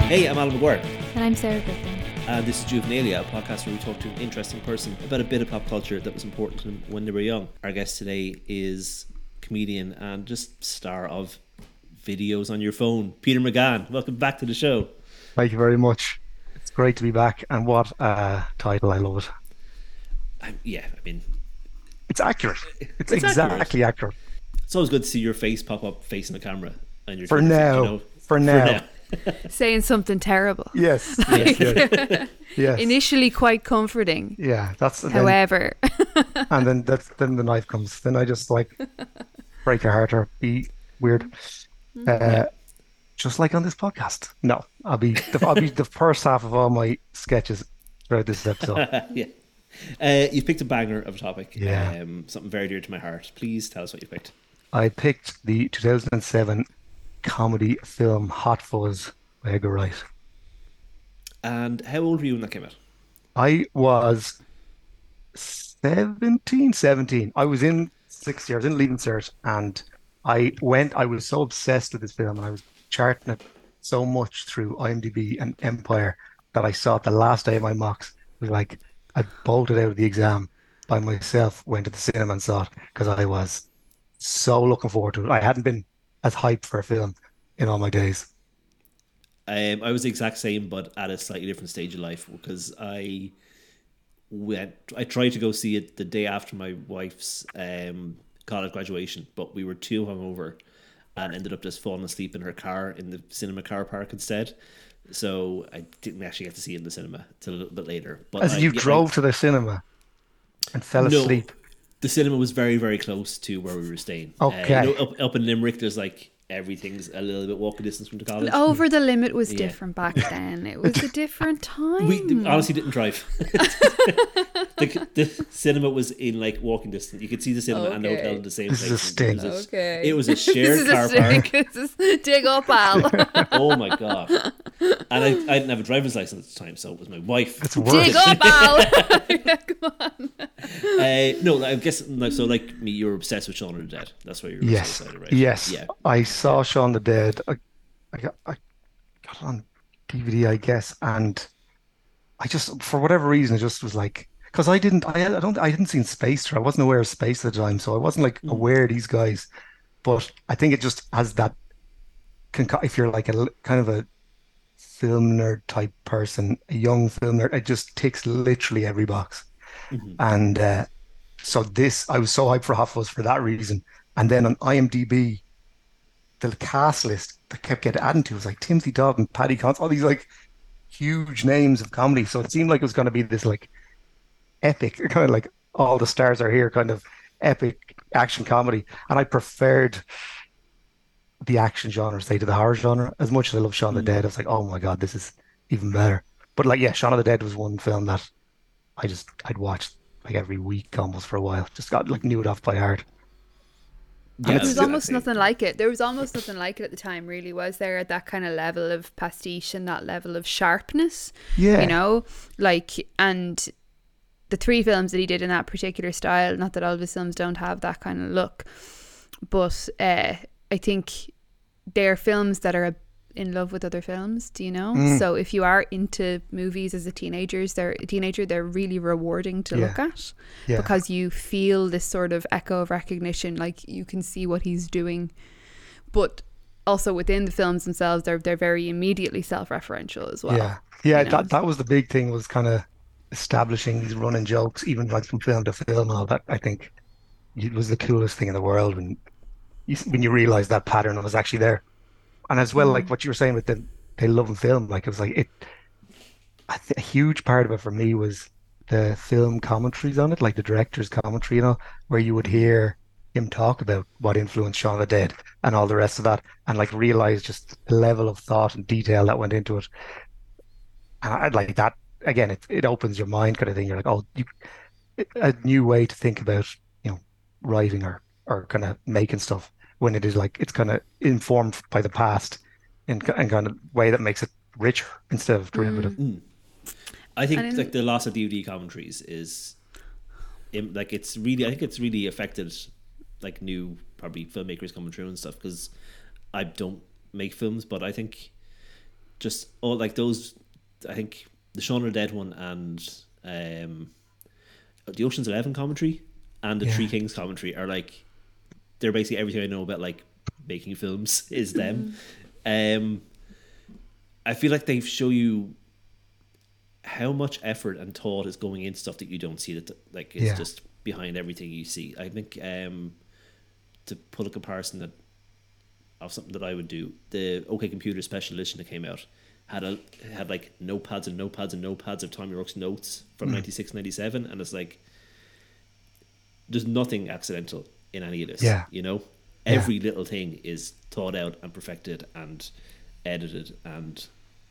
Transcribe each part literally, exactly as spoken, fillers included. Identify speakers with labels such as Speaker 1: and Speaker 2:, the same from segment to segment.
Speaker 1: Hey, I'm Alan McGuire.
Speaker 2: And I'm Sarah Griffin.
Speaker 1: And this is Juvenalia, a podcast where we talk to an interesting person about a bit of pop culture that was important to them when they were young. Our guest today is comedian and just star of videos on your phone, Peter McGann. Welcome back to the show.
Speaker 3: Thank you very much. It's great to be back, and what a title. I love it.
Speaker 1: I, yeah, I mean...
Speaker 3: It's accurate. It's,
Speaker 1: it's
Speaker 3: exactly accurate.
Speaker 1: accurate. It's always good to see your face pop up facing the camera. And your
Speaker 3: For now. You know, for now. For now.
Speaker 2: Saying something terrible.
Speaker 3: Yes.
Speaker 2: Like,
Speaker 3: yes, yes.
Speaker 2: Initially quite comforting.
Speaker 3: Yeah, that's.
Speaker 2: However.
Speaker 3: Then, and then that's then the knife comes. Then I just like break your heart or be weird. Uh, just like on this podcast. No, I'll be the, I'll be the first half of all my sketches throughout this episode.
Speaker 1: Yeah. Uh, you've picked a banger of a topic.
Speaker 3: Yeah.
Speaker 1: Um, something very dear to my heart. Please tell us what you picked.
Speaker 3: I picked the two thousand seven comedy film Hot Fuzz by Edgar Wright.
Speaker 1: And how old were you when that came out?
Speaker 3: I was seventeen, seventeen. I was in sixth year, I was in Leaving Cert, and I went, I was so obsessed with this film, and I was charting it so much through IMDb and Empire that I saw it the last day of my mocks. It was like, I bolted out of the exam by myself, went to the cinema and saw it, because I was so looking forward to it. I hadn't been as hyped for a film in all my days.
Speaker 1: Um, I was the exact same, but at a slightly different stage of life, because I went. I tried to go see it the day after my wife's um, college graduation, but we were too hungover and ended up just falling asleep in her car in the cinema car park instead. So I didn't actually get to see it in the cinema till a little bit later. But
Speaker 3: As
Speaker 1: I,
Speaker 3: you
Speaker 1: yeah,
Speaker 3: drove
Speaker 1: I,
Speaker 3: to the cinema and fell
Speaker 1: no,
Speaker 3: asleep.
Speaker 1: The cinema was very, very close to where we were staying.
Speaker 3: Okay.
Speaker 1: Uh, you know, up, up in Limerick, there's like everything's a little bit walking distance from the college.
Speaker 2: Over the limit was
Speaker 1: Yeah.
Speaker 2: different back then. It was a different time.
Speaker 1: We honestly didn't drive. the, the cinema was in like walking distance. You could see the cinema and the
Speaker 2: Okay.
Speaker 1: hotel in the same
Speaker 3: This
Speaker 1: place.
Speaker 3: is a sting.
Speaker 1: It was a,
Speaker 2: Okay.
Speaker 1: it was a shared
Speaker 2: This is
Speaker 1: car
Speaker 2: a
Speaker 1: park.
Speaker 2: stick. This is dig up, Al.
Speaker 1: Oh my god! And I, I didn't have a driver's license at the time, so it was my wife.
Speaker 3: It's worse.
Speaker 2: Dig up, Al. Yeah, come on.
Speaker 1: Uh, no, I guess like, so. Like me, you were obsessed with Shaun of the Dead. That's why you were
Speaker 3: Yes,
Speaker 1: so excited, right?
Speaker 3: yes.
Speaker 1: Yeah.
Speaker 3: I saw Shaun the Dead. I, I got, I got it on D V D, I guess, and I just, for whatever reason, it just was like, because I didn't, I, I don't, I hadn't seen Space, or I wasn't aware of Space at the time, so I wasn't like
Speaker 1: Mm.
Speaker 3: aware of these guys. But I think it just has that, conco- if you're like a l- kind of a film nerd type person, a young film nerd, it just ticks literally every box.
Speaker 1: Mhm.
Speaker 3: And uh, so this, I was so hyped for Hot Fuzz for that reason. And then on IMDb, the cast list that kept getting added to was like Timothy Dalton, Paddy Considine, all these like huge names of comedy. So it seemed like it was going to be this like epic, kind of like all the stars are here kind of epic action comedy. And I preferred the action genre, say, to the horror genre. As much as I love Shaun the
Speaker 1: Mm.
Speaker 3: Dead, I was like, oh my God, this is even better. But like, yeah, Shaun of the Dead was one film that I just, I'd watched like every week almost for a while. Just got like knew it off by heart.
Speaker 1: Yeah,
Speaker 2: There
Speaker 3: it's
Speaker 2: was
Speaker 3: still-
Speaker 2: almost nothing like it. There was almost nothing like it at the time, really, was there? At that kind of level of pastiche and that level of sharpness,
Speaker 3: Yeah.
Speaker 2: you know? Like, and the three films that he did in that particular style, not that all of his films don't have that kind of look, but uh, I think they're films that are in love with other films, do you know?
Speaker 3: Mm.
Speaker 2: So if you are into movies as a teenagers, they're a teenager, they're really rewarding to
Speaker 3: Yeah.
Speaker 2: look at.
Speaker 3: Yeah.
Speaker 2: Because you feel this sort of echo of recognition, like you can see what he's doing, but also within the films themselves, they're they're very immediately self-referential as well.
Speaker 3: Yeah. Yeah,
Speaker 2: you know?
Speaker 3: that that was the big thing, was kind of establishing these running jokes, even like from film to film and all that. I think it was the coolest thing in the world when you when you realize that pattern was actually there. And as well, like what you were saying with the they love and film, like it was like it. I th- a huge part of it for me was the film commentaries on it, like the director's commentary, you know, where you would hear him talk about what influenced Shaun of the Dead and all the rest of that, and like realize just the level of thought and detail that went into it. And I'd like that again. It it opens your mind, kind of thing. You're like, oh, you, a new way to think about, you know, writing or or kind of making stuff, when it is like it's kind of informed by the past in in kind of way that makes it richer instead of derivative.
Speaker 1: Mm. I think
Speaker 2: And in-
Speaker 1: like the loss of D V D commentaries is im- like it's really I think it's really affected like new probably filmmakers coming through and stuff, because I don't make films, but I think just all like those. I think the Shaun of the Dead one and um, the Ocean's Eleven commentary and the
Speaker 3: Yeah.
Speaker 1: Three Kings commentary are like they're basically everything I know about like making films is them. um, I feel like they show you how much effort and thought is going into stuff that you don't see, that like it's
Speaker 3: Yeah.
Speaker 1: just behind everything you see. I think um, to put a comparison that of something that I would do, the OK Computer special edition that came out had a had like notepads and notepads and notepads of Tommy Rourke's notes from
Speaker 3: Mm.
Speaker 1: ninety-six, ninety-seven, and it's like there's nothing accidental in any of this.
Speaker 3: Yeah.
Speaker 1: You know,
Speaker 3: Yeah.
Speaker 1: every little thing is thought out and perfected and edited and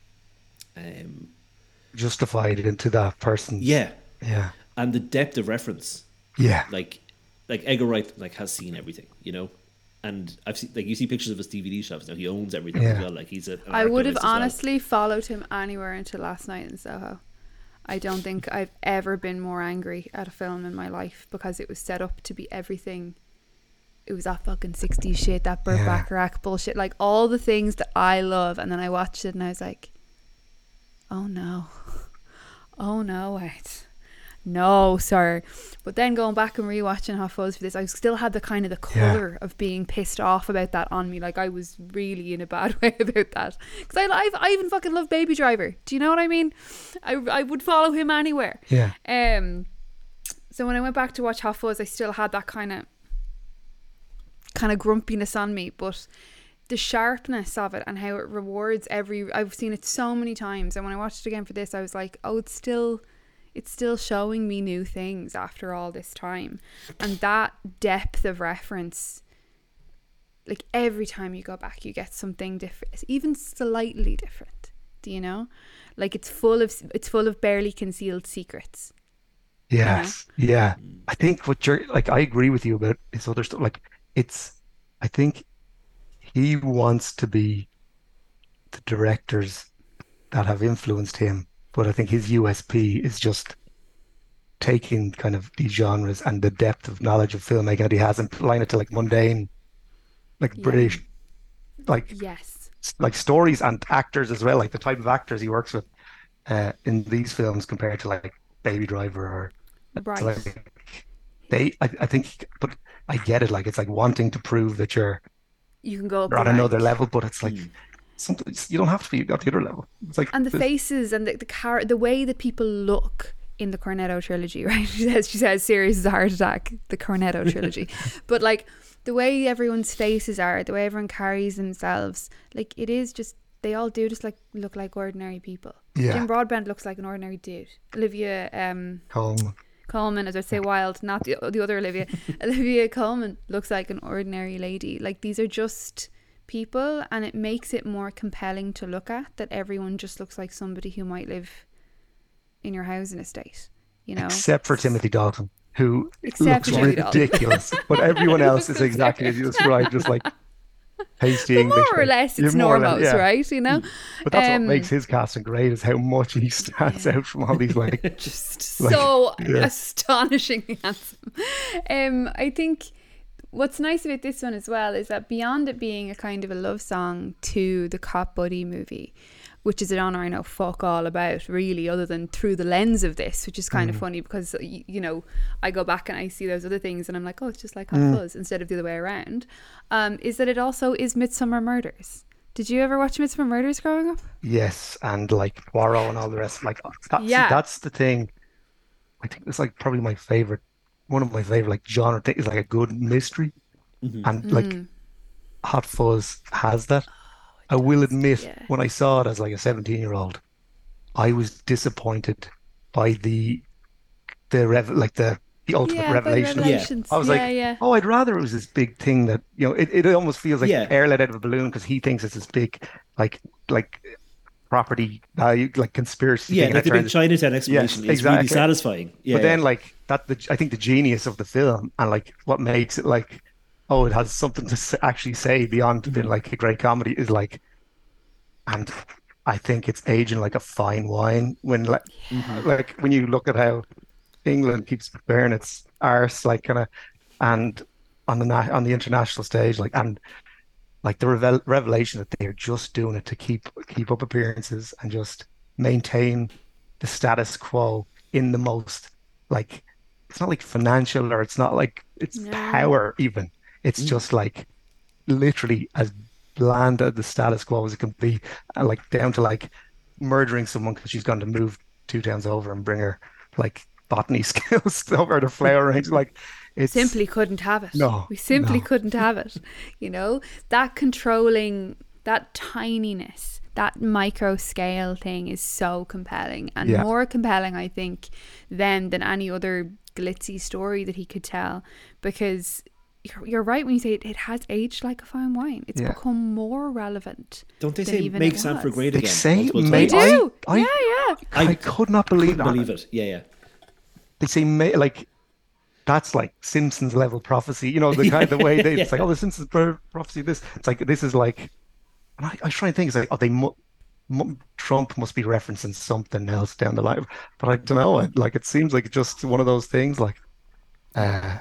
Speaker 1: um
Speaker 3: Justified into that person.
Speaker 1: yeah,
Speaker 3: Yeah.
Speaker 1: and the depth of reference.
Speaker 3: Yeah.
Speaker 1: Like like Edgar Wright like has seen everything, you know. And I've seen like you see pictures of his D V D shops now. He owns everything as
Speaker 3: Yeah.
Speaker 1: well. Like he's a. an
Speaker 2: I would have
Speaker 1: archivist as well.
Speaker 2: honestly followed him anywhere until last night in Soho. I don't think I've ever been more angry at a film in my life because it was set up to be everything. It was that fucking sixties shit, that Burt
Speaker 3: Yeah.
Speaker 2: Bacharach bullshit, like all the things that I love. And then I watched it and I was like, oh no. Oh no, wait. No, sir. But then going back and rewatching Hot Fuzz for this, I still had the kind of the
Speaker 3: Yeah.
Speaker 2: colour of being pissed off about that on me. Like I was really in a bad way about that. Because I, I, I even fucking love Baby Driver. Do you know what I mean? I, I would follow him anywhere.
Speaker 3: Yeah.
Speaker 2: Um. So when I went back to watch Hot Fuzz, I still had that kind of kind of grumpiness on me, but the sharpness of it and how it rewards every. I've seen it so many times, and when I watched it again for this, I was like, oh, it's still. It's still showing me new things after all this time. And that depth of reference, like every time you go back, you get something different, even slightly different. Do you know? Like it's full of it's full of barely concealed secrets.
Speaker 3: Yes. Yeah. I think what you're like, I agree with you about his other stuff. Like it's, I think he wants to be the directors that have influenced him. But I think his U S P is just taking kind of these genres and the depth of knowledge of filmmaking that he has and applying it to like mundane, like
Speaker 2: Yeah.
Speaker 3: British, like
Speaker 2: Yes.
Speaker 3: like stories and actors as well, like the type of actors he works with uh, in these films compared to like Baby Driver or
Speaker 2: Right.
Speaker 3: like they. I, I think, but I get it. Like it's like wanting to prove that you're
Speaker 2: You can go up
Speaker 3: on
Speaker 2: the
Speaker 3: another
Speaker 2: rank.
Speaker 3: level, but it's like
Speaker 1: Mm.
Speaker 3: something you don't have to be at the other level. It's like
Speaker 2: And the
Speaker 3: this-
Speaker 2: faces and the the car, the way that people look in the Cornetto trilogy, right? She says, she says, serious as a heart attack, the Cornetto trilogy. But like the way everyone's faces are, the way everyone carries themselves, like it is just, they all do just like look like ordinary people.
Speaker 3: Yeah.
Speaker 2: Jim Broadbent looks like an ordinary dude. Olivia um,
Speaker 3: Home.
Speaker 2: Coleman, as I say, Wilde, not the the other Olivia. Olivia Coleman looks like an ordinary lady. Like these are just people, and it makes it more compelling to look at that everyone just looks like somebody who might live in your housing estate, you know.
Speaker 3: Except for Timothy Dalton, who
Speaker 2: Except
Speaker 3: looks
Speaker 2: for Timothy Dalton.
Speaker 3: ridiculous, but everyone else is exactly as you described, just like hasty
Speaker 2: But
Speaker 3: English.
Speaker 2: more or less, it's
Speaker 3: Yeah, more or less,
Speaker 2: normals,
Speaker 3: yeah.
Speaker 2: right? You know,
Speaker 3: But that's
Speaker 2: Um,
Speaker 3: what makes his casting great, is how much he stands out from all these like.
Speaker 2: just
Speaker 3: Like,
Speaker 2: so
Speaker 3: yeah.
Speaker 2: astonishingly handsome. Um, I think what's nice about this one as well is that beyond it being a kind of a love song to the cop buddy movie, which is an honour I know fuck all about really, other than through the lens of this, which is kind of funny because y- you know I go back and I see those other things and I'm like, oh, it's just like Hot Fuzz instead of the other way around. Um, is that it also is Midsummer Murders? Did you ever watch Midsummer Murders growing up?
Speaker 3: Yes, and like Poirot and all the rest. Like that's,
Speaker 2: Yeah.
Speaker 3: that's the thing. I think it's like probably my favorite, one of my favorite like genre thing is like a good mystery, and like
Speaker 2: Mm.
Speaker 3: Hot Fuzz has that. I will admit,
Speaker 2: yeah.
Speaker 3: when I saw it as like a seventeen-year-old, I was disappointed by the the rev like the the ultimate
Speaker 2: Yeah, by the
Speaker 3: revelation. of it.
Speaker 2: revelations.
Speaker 3: I was
Speaker 2: yeah,
Speaker 3: like,
Speaker 2: yeah.
Speaker 3: oh, I'd rather it was this big thing that, you know, it, it almost feels like
Speaker 1: Yeah.
Speaker 3: air let out of a balloon because he thinks it's this big like like property value like conspiracy
Speaker 1: Yeah,
Speaker 3: thing.
Speaker 1: like
Speaker 3: and
Speaker 1: the
Speaker 3: it
Speaker 1: big
Speaker 3: turns-
Speaker 1: Chinatown explanation is
Speaker 3: exactly.
Speaker 1: really satisfying. Yeah,
Speaker 3: but then like that the I think the genius of the film and like what makes it like, oh, it has something to s- actually say beyond being like a great comedy is like, and I think it's aging like a fine wine when like like when you look at how England keeps bearing its arse like kind of and on the na- on the international stage like and like the revel revelation that they're just doing it to keep keep up appearances and just maintain the status quo in the most like it's not like financial or it's not like it's
Speaker 2: No.
Speaker 3: power even. It's
Speaker 1: Mm.
Speaker 3: just like literally as bland as the status quo as it can be, and like down to like murdering someone because she's going to move two towns over and bring her like botany skills over the flower range. Like it's
Speaker 2: Simply couldn't have it.
Speaker 3: no,
Speaker 2: We simply
Speaker 3: no,
Speaker 2: couldn't have it. You know, that controlling, that tininess, that micro scale thing is so compelling and
Speaker 3: yeah,
Speaker 2: more compelling, I think, than than any other glitzy story that he could tell. Because you're, you're right when you say it, it has aged like a fine wine. It's
Speaker 3: yeah.
Speaker 2: become more relevant.
Speaker 1: Don't they
Speaker 2: than
Speaker 1: say
Speaker 2: even
Speaker 1: make
Speaker 2: it
Speaker 1: Sanford
Speaker 2: was.
Speaker 1: great
Speaker 3: They
Speaker 1: again
Speaker 3: say
Speaker 1: multiple
Speaker 3: may-
Speaker 2: They
Speaker 1: times?
Speaker 2: do.
Speaker 3: I- I-
Speaker 2: yeah, yeah.
Speaker 3: I could not believe
Speaker 1: Couldn't
Speaker 3: that.
Speaker 1: believe it. Yeah, yeah.
Speaker 3: They say may, like that's like Simpsons level prophecy. You know, the kind of the way they it's like,
Speaker 1: Yeah.
Speaker 3: oh, the Simpsons pro- prophecy. This it's like this is like, and I, I was trying to think, it's like, oh, they mu mu Trump must be referencing something else down the line, but I don't know. It, like it seems like just one of those things. Like,
Speaker 1: Yeah.
Speaker 3: uh,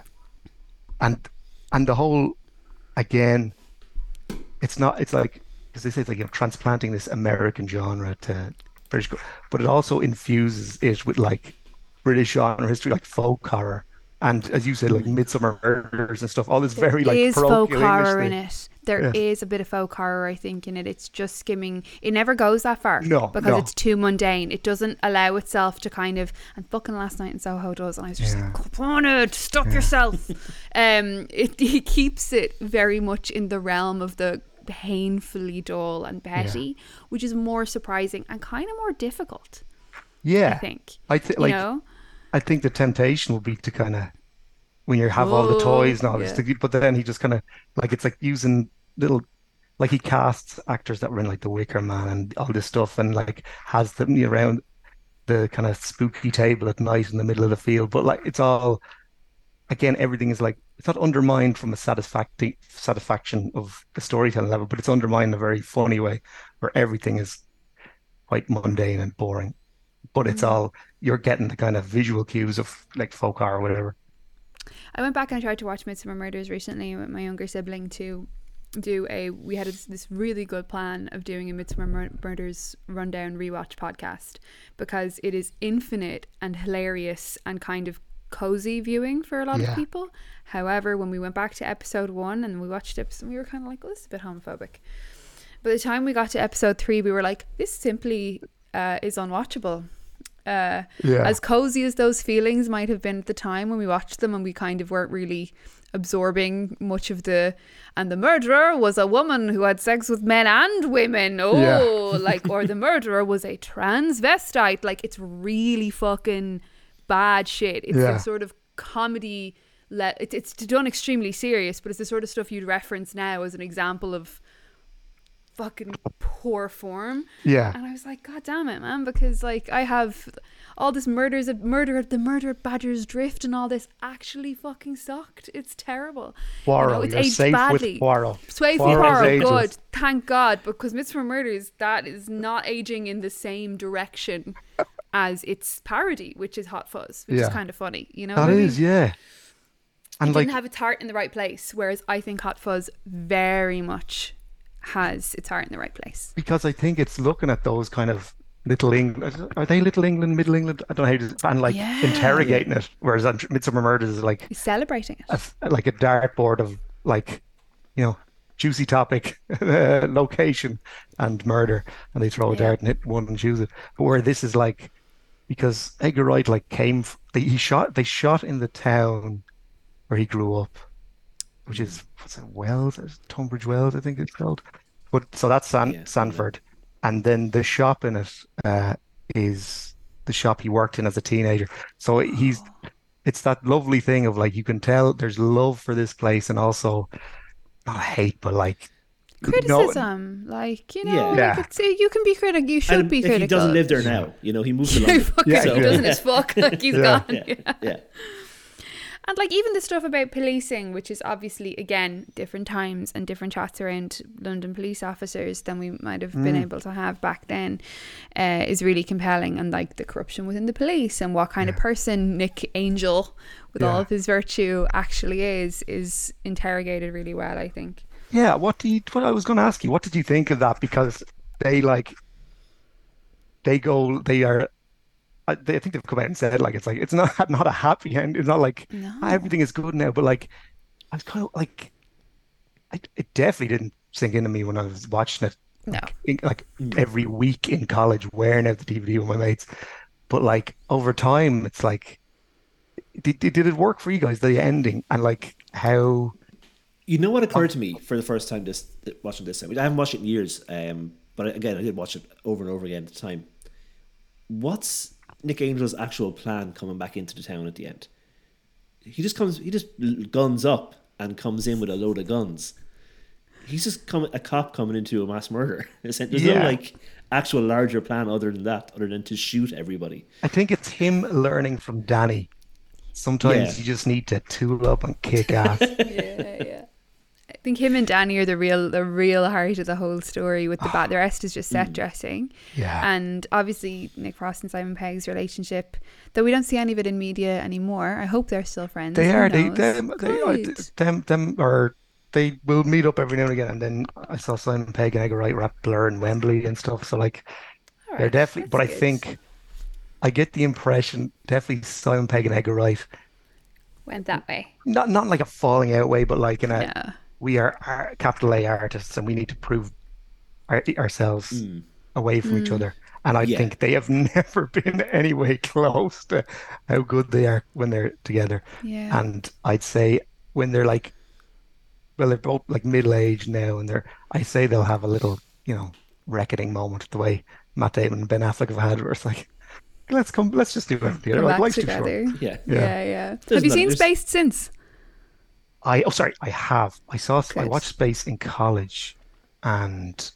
Speaker 3: and and the whole again, it's not. It's like because they say it's like you're transplanting this American genre to British, but it also infuses it with like British genre history, like folk horror, and as you said, like
Speaker 1: Mm.
Speaker 3: Midsummer Murders and stuff. All this
Speaker 2: There
Speaker 3: very like
Speaker 2: is folk
Speaker 3: parochial English
Speaker 2: horror in
Speaker 3: thing.
Speaker 2: it. There
Speaker 3: Yeah.
Speaker 2: is a bit of folk horror, I think, in it. It's just skimming. It never goes that far
Speaker 3: No,
Speaker 2: because
Speaker 3: no.
Speaker 2: it's too mundane. It doesn't allow itself to kind of. And fucking Last Night in Soho does, and I was just
Speaker 3: Yeah.
Speaker 2: like, "Come on, it, stop yourself." um, it, it keeps it very much in the realm of the painfully dull and petty, which is more surprising and kind of more difficult. I
Speaker 3: Yeah,
Speaker 2: think.
Speaker 3: I think
Speaker 2: You
Speaker 3: like
Speaker 2: know.
Speaker 3: I think the temptation will be to kind of when you have all the
Speaker 2: Oh,
Speaker 3: toys and all this,
Speaker 2: yeah.
Speaker 3: to, but then he just kind of like it's like using little like he casts actors that were in like The Wicker Man and all this stuff, and like has them around the kind of spooky table at night in the middle of the field. But like it's all again, everything is like it's not undermined from a satisfaction satisfaction of the storytelling level, but it's undermined in a very funny way where everything is quite mundane and boring. But it's
Speaker 2: Mm.
Speaker 3: all you're getting the kind of visual cues of like folk horror or whatever.
Speaker 2: I went back and I tried to watch Midsummer Murders recently with my younger sibling to do a. We had this, this really good plan of doing a Midsummer Mur- Murders rundown rewatch podcast because it is infinite and hilarious and kind of cozy viewing for a lot
Speaker 3: Yeah.
Speaker 2: of people. However, when we went back to episode one and we watched it, we were kind of like, "Oh, this is a bit homophobic." By the time we got to episode three, we were like, "This simply uh, is unwatchable." Uh,
Speaker 3: Yeah.
Speaker 2: as cozy as those feelings might have been at the time when we watched them and we kind of weren't really absorbing much of the and the murderer was a woman who had sex with men and women, oh
Speaker 3: Yeah.
Speaker 2: like, or the murderer was a transvestite, like it's really fucking bad shit. It's
Speaker 3: Yeah.
Speaker 2: the sort of comedy le- it, it's done extremely serious, but it's the sort of stuff you'd reference now as an example of fucking poor form.
Speaker 3: Yeah.
Speaker 2: And I was like, God damn it, man, because like I have all this murders of murder the murder at Badger's Drift and all this actually fucking sucked. It's terrible.
Speaker 3: Poirot,
Speaker 2: You know, it's
Speaker 3: you're
Speaker 2: aged
Speaker 3: safe
Speaker 2: badly.
Speaker 3: with Poirot.
Speaker 2: Sway for
Speaker 3: Poirot's
Speaker 2: Poirot,
Speaker 3: ageless.
Speaker 2: good. Thank God, because Midsummer Murders, that is not aging in the same direction as its parody, which is Hot Fuzz, which is
Speaker 3: Yeah.
Speaker 2: kind of funny. You know,
Speaker 3: That
Speaker 2: what I mean?
Speaker 3: is, yeah. And
Speaker 2: It
Speaker 3: like
Speaker 2: didn't have its heart in the right place, whereas I think Hot Fuzz very much has its heart in the right place.
Speaker 3: because I think it's looking at those kind of Little England. Are they Little England, Middle England? I don't know how to, and like
Speaker 2: Yeah.
Speaker 3: interrogating it. Whereas on Midsummer Murders is like
Speaker 2: He's celebrating it.
Speaker 3: a, f- like a dartboard of like, you know, juicy topic, uh, location, and murder, and they throw a
Speaker 2: Yeah.
Speaker 3: dart and hit one and choose it. But where this is like, because Edgar Wright like came, f- they, he shot, they shot in the town where he grew up, which is what's it, Wells, Is it Tunbridge Wells, I think it's called. But so that's San,
Speaker 1: Yeah,
Speaker 3: Sanford, and then the shop in it uh, is the shop he worked in as a teenager. So he's, it's that lovely thing of like you can tell there's love for this place and also not hate, but like no,
Speaker 2: Criticism, like, you know,
Speaker 1: Yeah.
Speaker 2: like it's, you can be critical. You should
Speaker 1: And
Speaker 2: be
Speaker 1: like,
Speaker 2: critical.
Speaker 1: he doesn't live there now. You know, he moved
Speaker 2: He
Speaker 1: along.
Speaker 2: fucking
Speaker 3: Yeah,
Speaker 2: he
Speaker 3: yeah.
Speaker 2: doesn't as fuck. Like he's
Speaker 3: Yeah.
Speaker 2: gone.
Speaker 1: Yeah,
Speaker 2: Yeah.
Speaker 1: yeah.
Speaker 2: And like even the stuff about policing, which is obviously again different times and different chats around London police officers than we might have been
Speaker 3: Mm.
Speaker 2: able to have back then, uh, is really compelling. And like the corruption within the police and what kind of
Speaker 3: Yeah.
Speaker 2: person Nick Angel, with all
Speaker 3: Yeah.
Speaker 2: of his virtue, actually is is interrogated really well, I think.
Speaker 3: Yeah, what do you, what I was going to ask you, what did you think of that? Because they like, they go, they are, I, they, I think they've come out and said like, it's like, it's not, not a happy end. It's not like "Ah,
Speaker 2: No,
Speaker 3: everything is good now, but like, I was kind of like, I, it definitely didn't sink into me when I was watching it,
Speaker 2: no.
Speaker 3: like, in, like
Speaker 1: Mm.
Speaker 3: every week in college, wearing out the D V D with my mates. But like over time, it's like, did, did, did it work for you guys, the ending? And like how,
Speaker 1: You know what
Speaker 3: um,
Speaker 1: occurred to me for the first time this watching this? I haven't watched it in years, um, but again, I did watch it over and over again at the time. What's Nick Angel's actual plan coming back into the town at the end? He just comes, he just guns up and comes in with a load of guns. He's just come, a cop coming into a mass murder. There's no
Speaker 3: yeah,
Speaker 1: like actual larger plan other than that, other than to shoot everybody.
Speaker 3: I think it's him learning from Danny.
Speaker 1: Yeah,
Speaker 3: Sometimes you just need to tool up and kick ass.
Speaker 2: Yeah, yeah. I think him and Danny are the real the real heart of the whole story. With the bat, the rest is just set dressing,
Speaker 3: Yeah,
Speaker 2: and obviously Nick Frost and Simon Pegg's relationship. Though we don't see any of it in media anymore. I hope they're still friends.
Speaker 3: they
Speaker 2: Who
Speaker 3: are. They
Speaker 2: knows?
Speaker 3: them they are
Speaker 2: Good.
Speaker 3: them them are they will meet up every now and again. And then I saw Simon Pegg and Edgar Wright wrap Blur and Wembley and stuff. So like
Speaker 2: All
Speaker 3: they're
Speaker 2: right,
Speaker 3: definitely.
Speaker 2: that's
Speaker 3: But I
Speaker 2: good.
Speaker 3: think I get the impression definitely Simon Pegg and Edgar Wright,
Speaker 2: Went that way.
Speaker 3: not not like a falling out way, but like in a
Speaker 2: No.
Speaker 3: we are, are capital A artists and we need to prove our, ourselves away from each
Speaker 2: Mm,
Speaker 3: other. And I
Speaker 1: yeah.
Speaker 3: think they have never been any way close to how good they are when they're together.
Speaker 2: yeah.
Speaker 3: And I'd say when they're like, well, they're both like middle aged now, and they're, I say they'll have a little, you know, reckoning moment the way Matt Damon and Ben Affleck have had, where it's like, let's come, let's just do it together.
Speaker 2: Come
Speaker 3: Like
Speaker 2: back
Speaker 3: life's too short.
Speaker 2: together.
Speaker 1: Yeah.
Speaker 3: Yeah.
Speaker 2: Yeah, yeah.
Speaker 1: There's
Speaker 2: Have you
Speaker 1: not,
Speaker 2: seen
Speaker 1: there's
Speaker 2: Spaced since?
Speaker 3: I, oh, sorry, I have. I saw, I
Speaker 2: Good.
Speaker 3: watched Space in college, and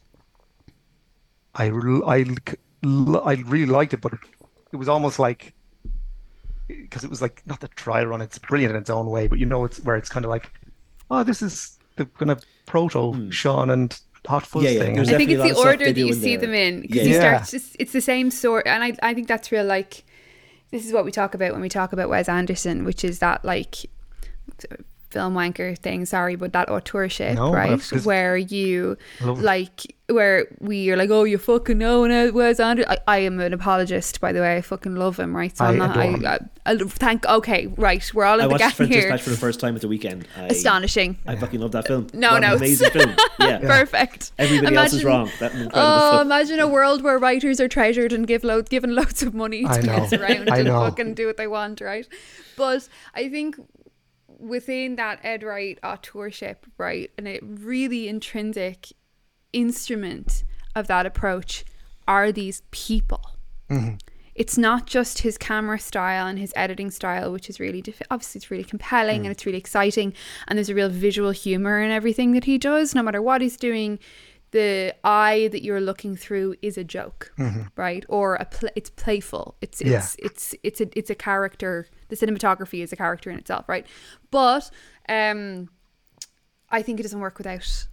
Speaker 3: I, re- I, I really liked it, but it, it was almost like, because it was like not the trial run, it's brilliant in its own way, but you know, it's where it's kind of like, oh, this is the kind of proto
Speaker 1: mm.
Speaker 3: Sean and Hot
Speaker 1: Yeah,
Speaker 3: Fuzz
Speaker 1: yeah.
Speaker 3: thing.
Speaker 1: There's
Speaker 2: I
Speaker 3: And
Speaker 2: think
Speaker 1: definitely
Speaker 2: it's
Speaker 1: a lot
Speaker 2: the
Speaker 1: of stuff
Speaker 2: order
Speaker 1: they
Speaker 2: that
Speaker 1: do
Speaker 2: you
Speaker 1: in
Speaker 2: see
Speaker 1: there.
Speaker 2: them in
Speaker 1: Yeah,
Speaker 2: because he
Speaker 1: yeah.
Speaker 3: yeah,
Speaker 2: starts just it's the same sort, and I I think that's real. Like this is what we talk about when we talk about Wes Anderson, which is that like film wanker thing. Sorry, but that auteurship,
Speaker 3: no,
Speaker 2: right?
Speaker 3: I've just
Speaker 2: Where you
Speaker 3: love it.
Speaker 2: like where we are like, oh, you fucking know now Wes Anderson. I, I am an apologist, by the way. I fucking love him, right? So
Speaker 3: I
Speaker 2: I'm not.
Speaker 3: adore
Speaker 2: I,
Speaker 3: him.
Speaker 2: I, I thank. Okay, right. We're all
Speaker 1: I
Speaker 2: in the
Speaker 1: watched
Speaker 2: gang
Speaker 1: French
Speaker 2: here.
Speaker 1: Dispatch for the first time at the weekend. I,
Speaker 2: Astonishing.
Speaker 1: I fucking love that film.
Speaker 2: No
Speaker 1: What an
Speaker 2: notes.
Speaker 1: amazing film. Yeah.
Speaker 3: Yeah,
Speaker 2: Perfect.
Speaker 1: Everybody else is
Speaker 2: Imagine.
Speaker 1: wrong. That an incredible
Speaker 2: Oh,
Speaker 1: film.
Speaker 2: imagine a world where writers are treasured and give lo- given loads of money
Speaker 3: I
Speaker 2: to
Speaker 3: know,
Speaker 2: mess around
Speaker 3: I
Speaker 2: and
Speaker 3: know.
Speaker 2: fucking do what they want, right? But I think within that Ed Wright auteurship, right, and a really intrinsic instrument of that approach are these people.
Speaker 3: Mhm.
Speaker 2: It's not just his camera style and his editing style, which is really diff- obviously it's really compelling and it's really exciting, and there's a real visual humor in everything that he does. No matter what he's doing, the eye that you're looking through is a joke, right? Or a pl- it's playful. It's
Speaker 3: Yeah.
Speaker 2: it's it's it's a it's a character. The cinematography is a character in itself, right? But um, I think it doesn't work without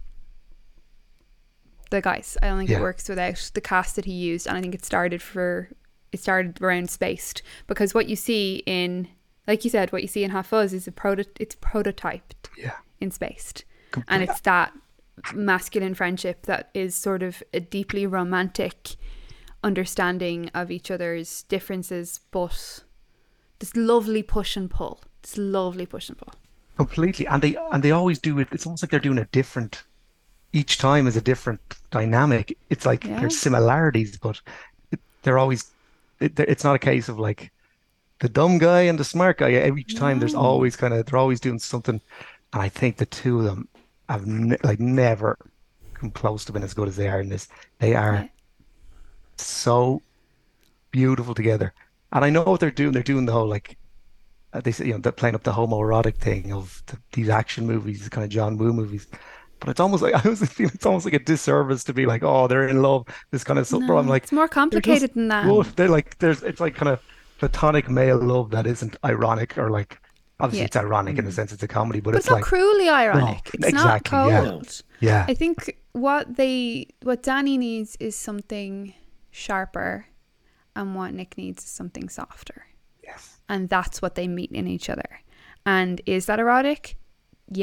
Speaker 2: the guys. I don't think
Speaker 3: Yeah.
Speaker 2: it works without the cast that he used, and I think it started for it started around Spaced, because what you see in, like you said, what you see in Hot Fuzz is a proto it's prototyped
Speaker 3: Yeah,
Speaker 2: in Spaced, and
Speaker 3: complete.
Speaker 2: it's that masculine friendship that is sort of a deeply romantic understanding of each other's differences, but this lovely push and pull, this lovely push and pull.
Speaker 3: Completely. And they and they always do it. It's almost like they're doing a different. Each time is a different dynamic. It's like
Speaker 2: Yeah.
Speaker 3: there's similarities, but it, they're always. It, it's not a case of like the dumb guy and the smart guy. Each time there's
Speaker 2: No.
Speaker 3: always kind of they're always doing something, and I think the two of them have ne like never come close to being as good as they are in this. They
Speaker 2: Yeah.
Speaker 3: are so beautiful together, and I know what they're doing. They're doing the whole like uh, they say, you know, they're playing up the homoerotic thing of the, these action movies, kind of John Woo movies. But it's almost like I was feeling it's almost like a disservice to be like, oh, they're in love, this kind of stuff. But I'm
Speaker 2: No,
Speaker 3: like,
Speaker 2: it's more
Speaker 3: they're just
Speaker 2: complicated than that.
Speaker 3: good. They're like, there's, it's like kind of platonic male love that isn't ironic or like, obviously
Speaker 2: Yeah.
Speaker 3: it's ironic in the sense it's a comedy, but
Speaker 2: But
Speaker 3: it's
Speaker 2: it's not
Speaker 3: like,
Speaker 2: cruelly ironic.
Speaker 3: no,
Speaker 2: It's not
Speaker 3: exactly, yeah.
Speaker 2: cold.
Speaker 1: No.
Speaker 3: yeah,
Speaker 2: I think what they what Danny needs is something sharper, and what Nick needs is something softer.
Speaker 3: yes,
Speaker 2: And that's what they meet in each other. And is that erotic? Yeah.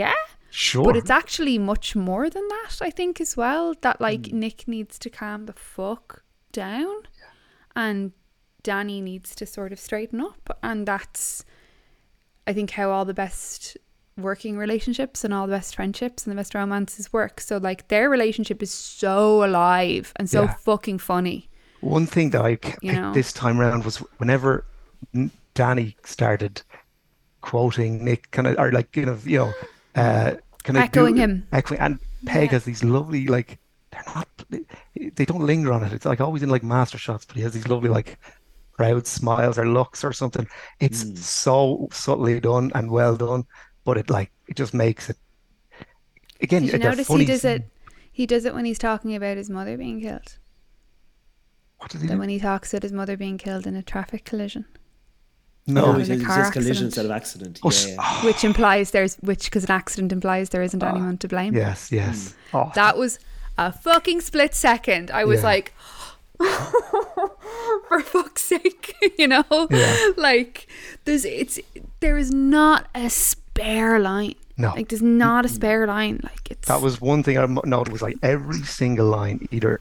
Speaker 3: Sure.
Speaker 2: But it's actually much more than that, I think, as well. That like mm. Nick needs to calm the fuck down, yeah. and Danny needs to sort of straighten up, and that's, I think, how all the best working relationships and all the best friendships and the best romances work. So like their relationship is so alive and so yeah. fucking funny.
Speaker 3: One thing that I picked this time around was whenever Danny started quoting Nick, kind of, or like, you know, you know, uh, kind of
Speaker 2: echoing do, him,
Speaker 3: echoing, and Peg yeah. has these lovely, like, they're not, they don't linger on it. It's like always in like master shots, but he has these lovely, like, proud smiles or looks or something. It's mm. so subtly done and well done, but it like it just makes it. Again,
Speaker 2: did you notice he does scene. it? He does it when he's talking about his mother being killed.
Speaker 3: What does he
Speaker 2: then
Speaker 3: do?
Speaker 2: When he talks about his mother being killed in a traffic collision.
Speaker 1: No, oh, it's just collision instead of accident.
Speaker 3: Oh,
Speaker 1: yeah, yeah.
Speaker 2: Which implies there's, which because an accident implies there isn't uh, anyone to blame.
Speaker 3: Yes, yes.
Speaker 2: Mm. Oh. That was a fucking split second. I was yeah. like, for fuck's sake, you know,
Speaker 3: yeah.
Speaker 2: like there's it's there is not a spare line.
Speaker 3: No,
Speaker 2: like there's not a spare line. Like it's
Speaker 3: that was one thing I noted was like every single line, either.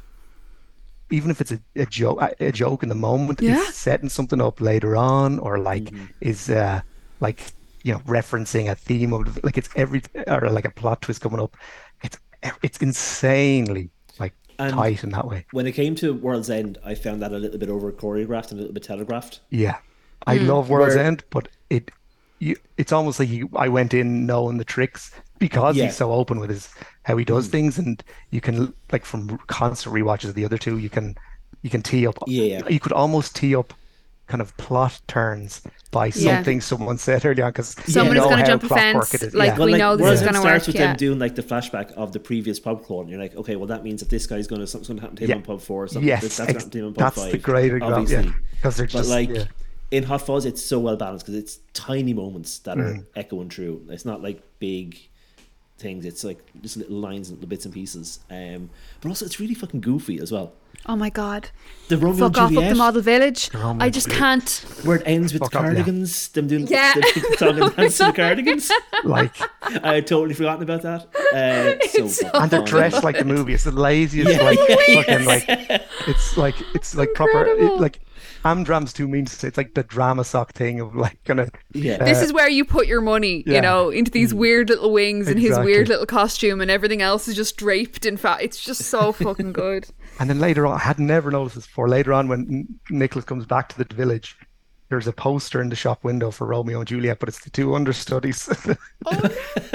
Speaker 3: Even if it's a, a joke, a joke in the moment,
Speaker 2: yeah.
Speaker 3: is setting something up later on, or like mm-hmm. is uh, like you know referencing a theme of like it's every or like a plot twist coming up. It's it's insanely like and tight in that way.
Speaker 1: When it came to World's End, I found that a little bit over choreographed and a little bit telegraphed.
Speaker 3: Yeah, I mm. love World's Where, End, but it you it's almost like you, I went in knowing the tricks. Because yeah. he's so open with his how he does mm. things, and you can like from constant rewatches of the other two, you can you can tee up.
Speaker 1: Yeah,
Speaker 3: you could almost tee up kind of plot turns by
Speaker 2: yeah.
Speaker 3: something someone said earlier on because
Speaker 2: someone
Speaker 3: you know
Speaker 2: is going to jump a
Speaker 3: fence.
Speaker 2: Like
Speaker 3: yeah.
Speaker 2: well, we
Speaker 1: like,
Speaker 2: know this is going to work.
Speaker 1: Starts with
Speaker 2: yeah.
Speaker 1: them doing like the flashback of the previous pub crawl, and you're like, okay, well that means that this guy's going to something's going to happen to him
Speaker 3: yeah.
Speaker 1: on pub four. Or something.
Speaker 3: Yes,
Speaker 1: that's going to happen to him on pub
Speaker 3: that's
Speaker 1: five.
Speaker 3: the great example. Because yeah. they're just
Speaker 1: but like.
Speaker 3: Yeah.
Speaker 1: In Hot Fuzz, it's so well balanced because it's tiny moments that
Speaker 3: mm.
Speaker 1: are echoing through. It's not like big things. It's like just little lines and little bits and pieces. Um, but also, it's really fucking goofy as well.
Speaker 2: Oh my god!
Speaker 1: The Romeo
Speaker 2: Fuck
Speaker 1: and
Speaker 2: off
Speaker 1: Juliet,
Speaker 2: up the model village.
Speaker 3: The
Speaker 2: I just can't.
Speaker 1: Where it ends with
Speaker 3: Fuck
Speaker 1: the cardigans.
Speaker 3: Up,
Speaker 1: yeah. Them doing
Speaker 2: yeah.
Speaker 1: the song and dance to the cardigans.
Speaker 3: Like
Speaker 1: I had totally forgotten about that. Uh, so
Speaker 2: so
Speaker 3: and they're dressed like the movie. It's the laziest,
Speaker 1: yeah.
Speaker 3: like
Speaker 1: yes.
Speaker 3: fucking like. It's like it's like
Speaker 2: Incredible.
Speaker 3: proper it, like. Amdram's too mean to say. It's like the drama sock thing of like kind of
Speaker 1: yeah.
Speaker 3: Uh,
Speaker 2: this is where you put your money,
Speaker 3: yeah.
Speaker 2: you know, into these weird little wings and
Speaker 3: exactly.
Speaker 2: his weird little costume, and everything else is just draped in fat. It's just so fucking good.
Speaker 3: And then later on, I had never noticed this before. Later on, when Nicholas comes back to the village, there's a poster in the shop window for Romeo and Juliet, but it's the two understudies.
Speaker 2: Oh,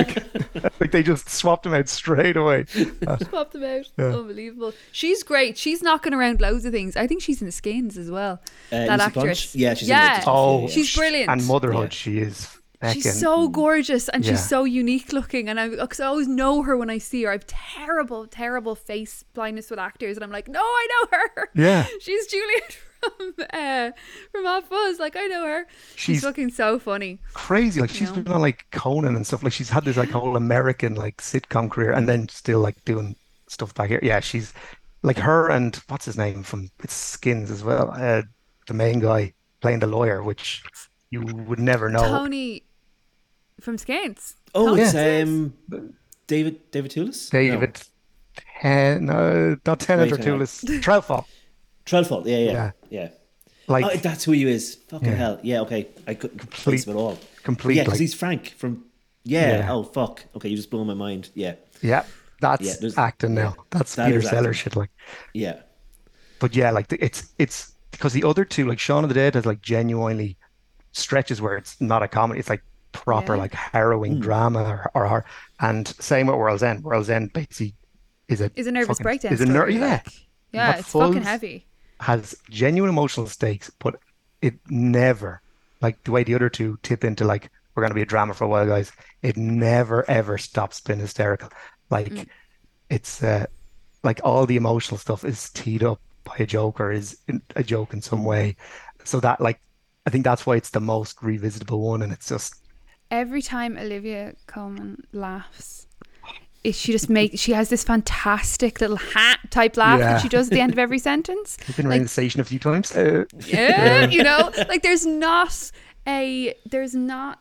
Speaker 3: like, like they just swapped them out straight away.
Speaker 2: Swapped them out.
Speaker 3: Yeah.
Speaker 2: Unbelievable. She's great. She's knocking around loads of things. I think she's in the Skins as well.
Speaker 1: Uh,
Speaker 2: that
Speaker 1: Lucy
Speaker 2: actress.
Speaker 1: Punch? Yeah, she's
Speaker 2: yeah.
Speaker 1: in the
Speaker 3: Oh,
Speaker 1: yeah.
Speaker 2: she's brilliant.
Speaker 3: And Motherhood,
Speaker 1: yeah.
Speaker 3: she is.
Speaker 2: She's so gorgeous and
Speaker 3: yeah.
Speaker 2: she's so unique looking, and I, cause I always know her when I see her. I have terrible, terrible face blindness with actors, and I'm like, no, I know her.
Speaker 3: Yeah,
Speaker 2: she's Juliet from uh, from Hot Fuzz. Like I know her. She's, she's looking so funny.
Speaker 3: Crazy. Like she's you know? been on like Conan and stuff. Like she's had this like whole American like sitcom career, and then still like doing stuff back here. Yeah, she's like her and what's his name from it's Skins as well. Uh, the main guy playing the lawyer, which you would never know.
Speaker 2: Tony. From Skins.
Speaker 1: Oh,
Speaker 2: Tony
Speaker 1: it's
Speaker 2: Skins?
Speaker 1: um, David David Toulis?
Speaker 3: David, no, Ten, no not Tennant or Toulis. Trelfall.
Speaker 1: Trelfall, yeah, yeah, yeah. yeah.
Speaker 3: Like
Speaker 1: oh, that's who he is. Fucking
Speaker 3: yeah.
Speaker 1: hell. Yeah, okay. I couldn't
Speaker 3: complete,
Speaker 1: place him at all.
Speaker 3: Complete.
Speaker 1: Yeah, because
Speaker 3: like,
Speaker 1: he's Frank from. Yeah.
Speaker 3: yeah.
Speaker 1: Oh fuck. Okay, you just blew my mind. Yeah.
Speaker 3: Yeah, that's
Speaker 1: yeah,
Speaker 3: acting now. That's
Speaker 1: that
Speaker 3: Peter Sellers shit. Like.
Speaker 1: Yeah.
Speaker 3: But yeah, like it's it's because the other two, like Shaun of the Dead, has like genuinely stretches where it's not a comedy. It's like proper yeah. like harrowing mm. drama or, or, or and same with World's End. World's End basically is a
Speaker 2: is a nervous
Speaker 3: fucking,
Speaker 2: breakdown.
Speaker 3: Is a ner- yeah,
Speaker 2: like, yeah, it's fucking heavy.
Speaker 3: Has genuine emotional stakes, but it never like the way the other two tip into like we're going to be a drama for a while, guys. It never ever stops being hysterical. Like mm. it's uh, like all the emotional stuff is teed up by a joke or is a joke in some way. So that like I think that's why it's the most revisitable one, and it's just.
Speaker 2: Every time Olivia Colman laughs, it, she just makes she has this fantastic little hat type laugh
Speaker 3: yeah.
Speaker 2: that she does at the end of every sentence.
Speaker 3: You've been
Speaker 2: like,
Speaker 3: around the station a few times. Uh,
Speaker 2: yeah, you know, like there's not a there's not a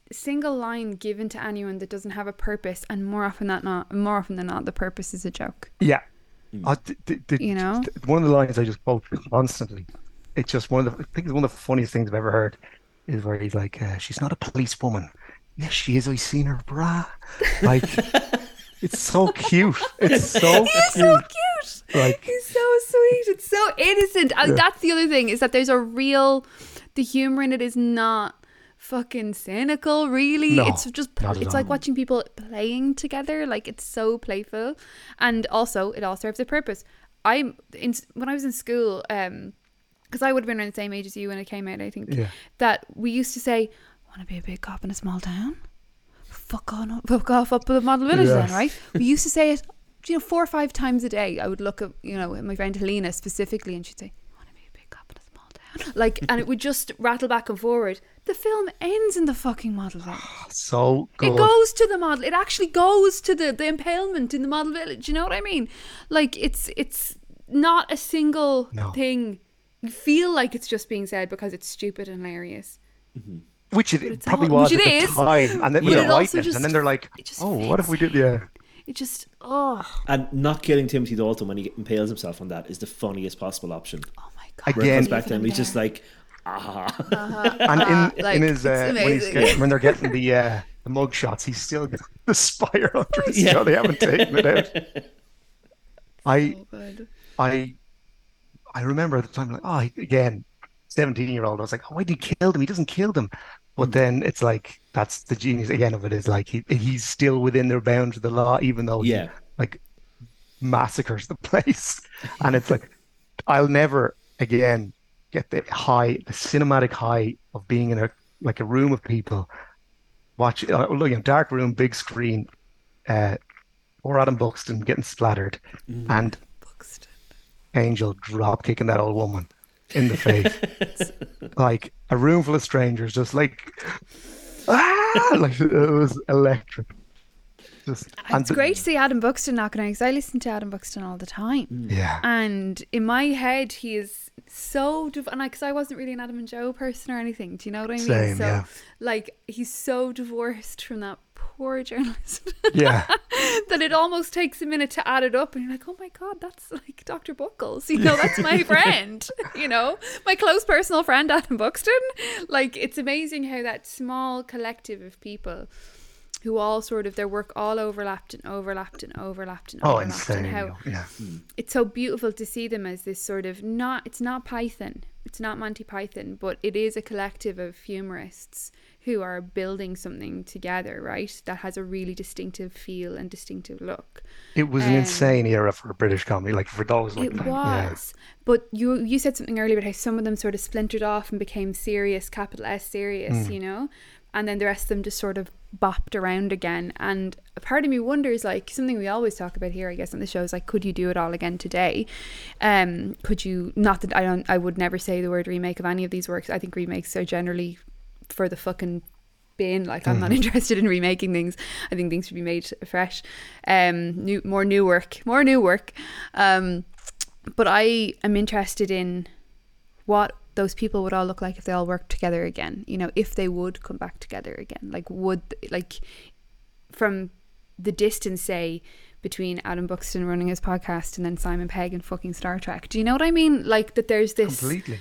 Speaker 2: single line given to anyone that doesn't have a purpose, and more often than not, more often than not, the purpose is a joke.
Speaker 3: Yeah. Uh, the, the, the,
Speaker 2: You know?
Speaker 3: one of the lines I just quote constantly. It's just one of the, I think it's one of the funniest things I've ever heard is where he's like, uh, she's not a policewoman. Yes, she is. I've seen her bra. Like, it's so cute. It's so
Speaker 2: He's
Speaker 3: cute.
Speaker 2: so cute.
Speaker 3: Like,
Speaker 2: He's so sweet. It's so innocent. And
Speaker 3: Yeah.
Speaker 2: that's the other thing, is that there's a real, the humor in it is not fucking cynical, really.
Speaker 3: No,
Speaker 2: it's just,
Speaker 3: not at
Speaker 2: it's like
Speaker 3: all.
Speaker 2: watching people playing together. Like, it's so playful. And also, it all serves a purpose. I'm in, when I was in school, um, because I would have been around the same age as you when it came out, I think,
Speaker 3: Yeah.
Speaker 2: that we used to say, want to be a big cop in a small town? Fuck on up, fuck off up to the model village
Speaker 3: Yes.
Speaker 2: then, right? We used to say it, you know, four or five times a day. I would look at, you know, my friend Helena specifically, and she'd say, want to be a big cop in a small town? Like, and it would just rattle back and forward. The film ends in the fucking model village.
Speaker 3: so good.
Speaker 2: It goes to the model. It actually goes to the, the impalement in the model village. You know what I mean? Like, it's it's not a single
Speaker 3: No.
Speaker 2: thing. You feel like it's just being said because it's stupid and hilarious.
Speaker 3: Which it
Speaker 2: it's
Speaker 3: probably
Speaker 2: all-
Speaker 3: was
Speaker 2: which
Speaker 3: at
Speaker 2: it
Speaker 3: the
Speaker 2: is.
Speaker 3: time. And then
Speaker 2: But
Speaker 3: with
Speaker 2: it
Speaker 3: the
Speaker 2: also
Speaker 3: whiteness.
Speaker 2: just-
Speaker 3: And then they're like,
Speaker 2: it just
Speaker 3: oh, what if we did? Yeah.
Speaker 2: It just, oh,
Speaker 1: And not killing Timothy Dalton when he impales himself on that is the funniest possible option.
Speaker 2: oh my God.
Speaker 1: Where it
Speaker 3: Again-
Speaker 1: comes back to him,
Speaker 2: Even
Speaker 1: he's just
Speaker 2: there.
Speaker 1: like, ah.
Speaker 3: And in,
Speaker 2: Like,
Speaker 3: in his,
Speaker 2: it's
Speaker 3: uh, when, he's
Speaker 2: amazing.
Speaker 3: get, when they're getting the uh, the mug shots, he's still got the spire under his
Speaker 1: Yeah.
Speaker 3: jaw. They haven't taken it out. I,
Speaker 2: So good.
Speaker 3: I, I remember at the time, like, oh, he- again, seventeen year old. I was like, oh, why did he kill them? He doesn't kill them. But then it's like, that's the genius again of it, is like, he he's still within their bounds of the law, even though he,
Speaker 1: Yeah.
Speaker 3: like, massacres the place. And it's like, I'll never again get the high, the cinematic high of being in a, like a room of people, watch, uh, look, in a dark room, big screen, uh, or Adam Buxton getting splattered, and
Speaker 2: Buxton.
Speaker 3: Angel drop kicking that old woman in the face. Like a room full of strangers, just like, ah, like it was electric. Just, and
Speaker 2: It's
Speaker 3: the-
Speaker 2: great to see Adam Buxton knocking out, because I listen to Adam Buxton all the time.
Speaker 3: Yeah.
Speaker 2: And in my head, he is so, div- and because I, wasn't really an Adam and Joe person or anything. Do you know what I mean?
Speaker 3: Same,
Speaker 2: so,
Speaker 3: yeah.
Speaker 2: like, he's so divorced from that poor journalist
Speaker 3: Yeah.
Speaker 2: that it almost takes a minute to add it up. And you're like, oh my God, that's like Doctor Buckles. You know, that's my friend, you know, my close personal friend, Adam Buxton. Like, it's amazing how that small collective of people who all sort of, their work all overlapped and overlapped and overlapped and
Speaker 3: Oh,
Speaker 2: overlapped.
Speaker 3: insane.
Speaker 2: And how
Speaker 3: Yeah.
Speaker 2: it's so beautiful to see them as this sort of, not, it's not Python, it's not Monty Python, but it is a collective of humorists who are building something together, right? That has a really distinctive feel and distinctive look.
Speaker 3: It was an
Speaker 2: Um,
Speaker 3: insane era for British comedy, like for those like
Speaker 2: It
Speaker 3: that. Yeah.
Speaker 2: was. But you you said something earlier about how some of them sort of splintered off and became serious, capital S serious, you know? And then the rest of them just sort of bopped around again. And a part of me wonders, like, something we always talk about here, I guess, on the show is like, could you do it all again today? Um, could you, not that I don't, I would never say the word remake of any of these works. I think remakes are generally for the fucking bin. Like, I'm not interested in remaking things. I think things should be made fresh. Um, new, more new work, more new work. Um, but I am interested in what those people would all look like if they all worked together again, you know, if they would come back together again. Like, would, like, from the distance, say, between Adam Buxton running his podcast and then Simon Pegg and fucking Star Trek. Do you know what I mean? Like, that there's this
Speaker 3: Completely.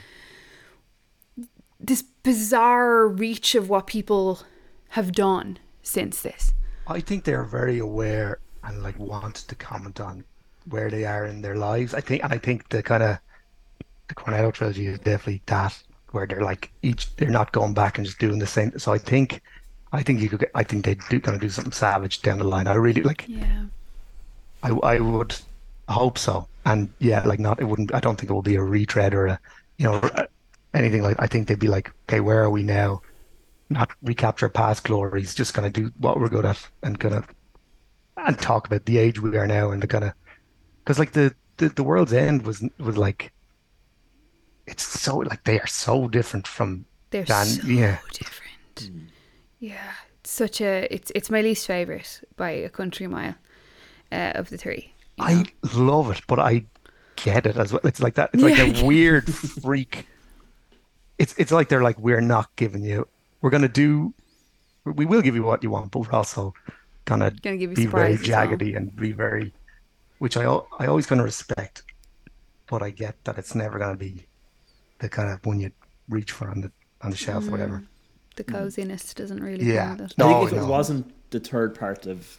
Speaker 2: this bizarre reach of what people have done since this.
Speaker 3: I think they're very aware and like want to comment on where they are in their lives. I think, and I think the kind of the Cornetto trilogy is definitely that, where they're like each, they're not going back and just doing the same. So I think, I think you could get, I think they're do, gonna do something savage down the line. I really like.
Speaker 2: Yeah.
Speaker 3: I I would hope so. And yeah, like not, it wouldn't. I don't think it will be a retread or a, you know, anything like. I think they'd be like, okay, where are we now? Not recapture past glories. Just gonna do what we're good at and gonna and talk about the age we are now and the kind of, because like the, the the World's End was was like, it's so like they are so different from
Speaker 2: They're
Speaker 3: Dan.
Speaker 2: so
Speaker 3: Yeah,
Speaker 2: different. Yeah. It's such a, it's it's my least favourite by a country mile uh, of the three. you know?
Speaker 3: I love it, but I get it as well. It's like that. It's like
Speaker 2: Yeah.
Speaker 3: a weird freak. It's it's like they're like, we're not giving you. We're gonna do we will give you what you want, but we're also gonna
Speaker 2: Gonna give you
Speaker 3: be very
Speaker 2: surprises as well.
Speaker 3: jaggedy and be very, which I al- I always kind of respect, but I get that it's never gonna be the kind of one you reach for on the on the shelf or whatever.
Speaker 2: The coziness doesn't really
Speaker 3: Yeah.
Speaker 2: come with it.
Speaker 1: I think
Speaker 3: No,
Speaker 1: if it
Speaker 3: no.
Speaker 1: wasn't the third part of,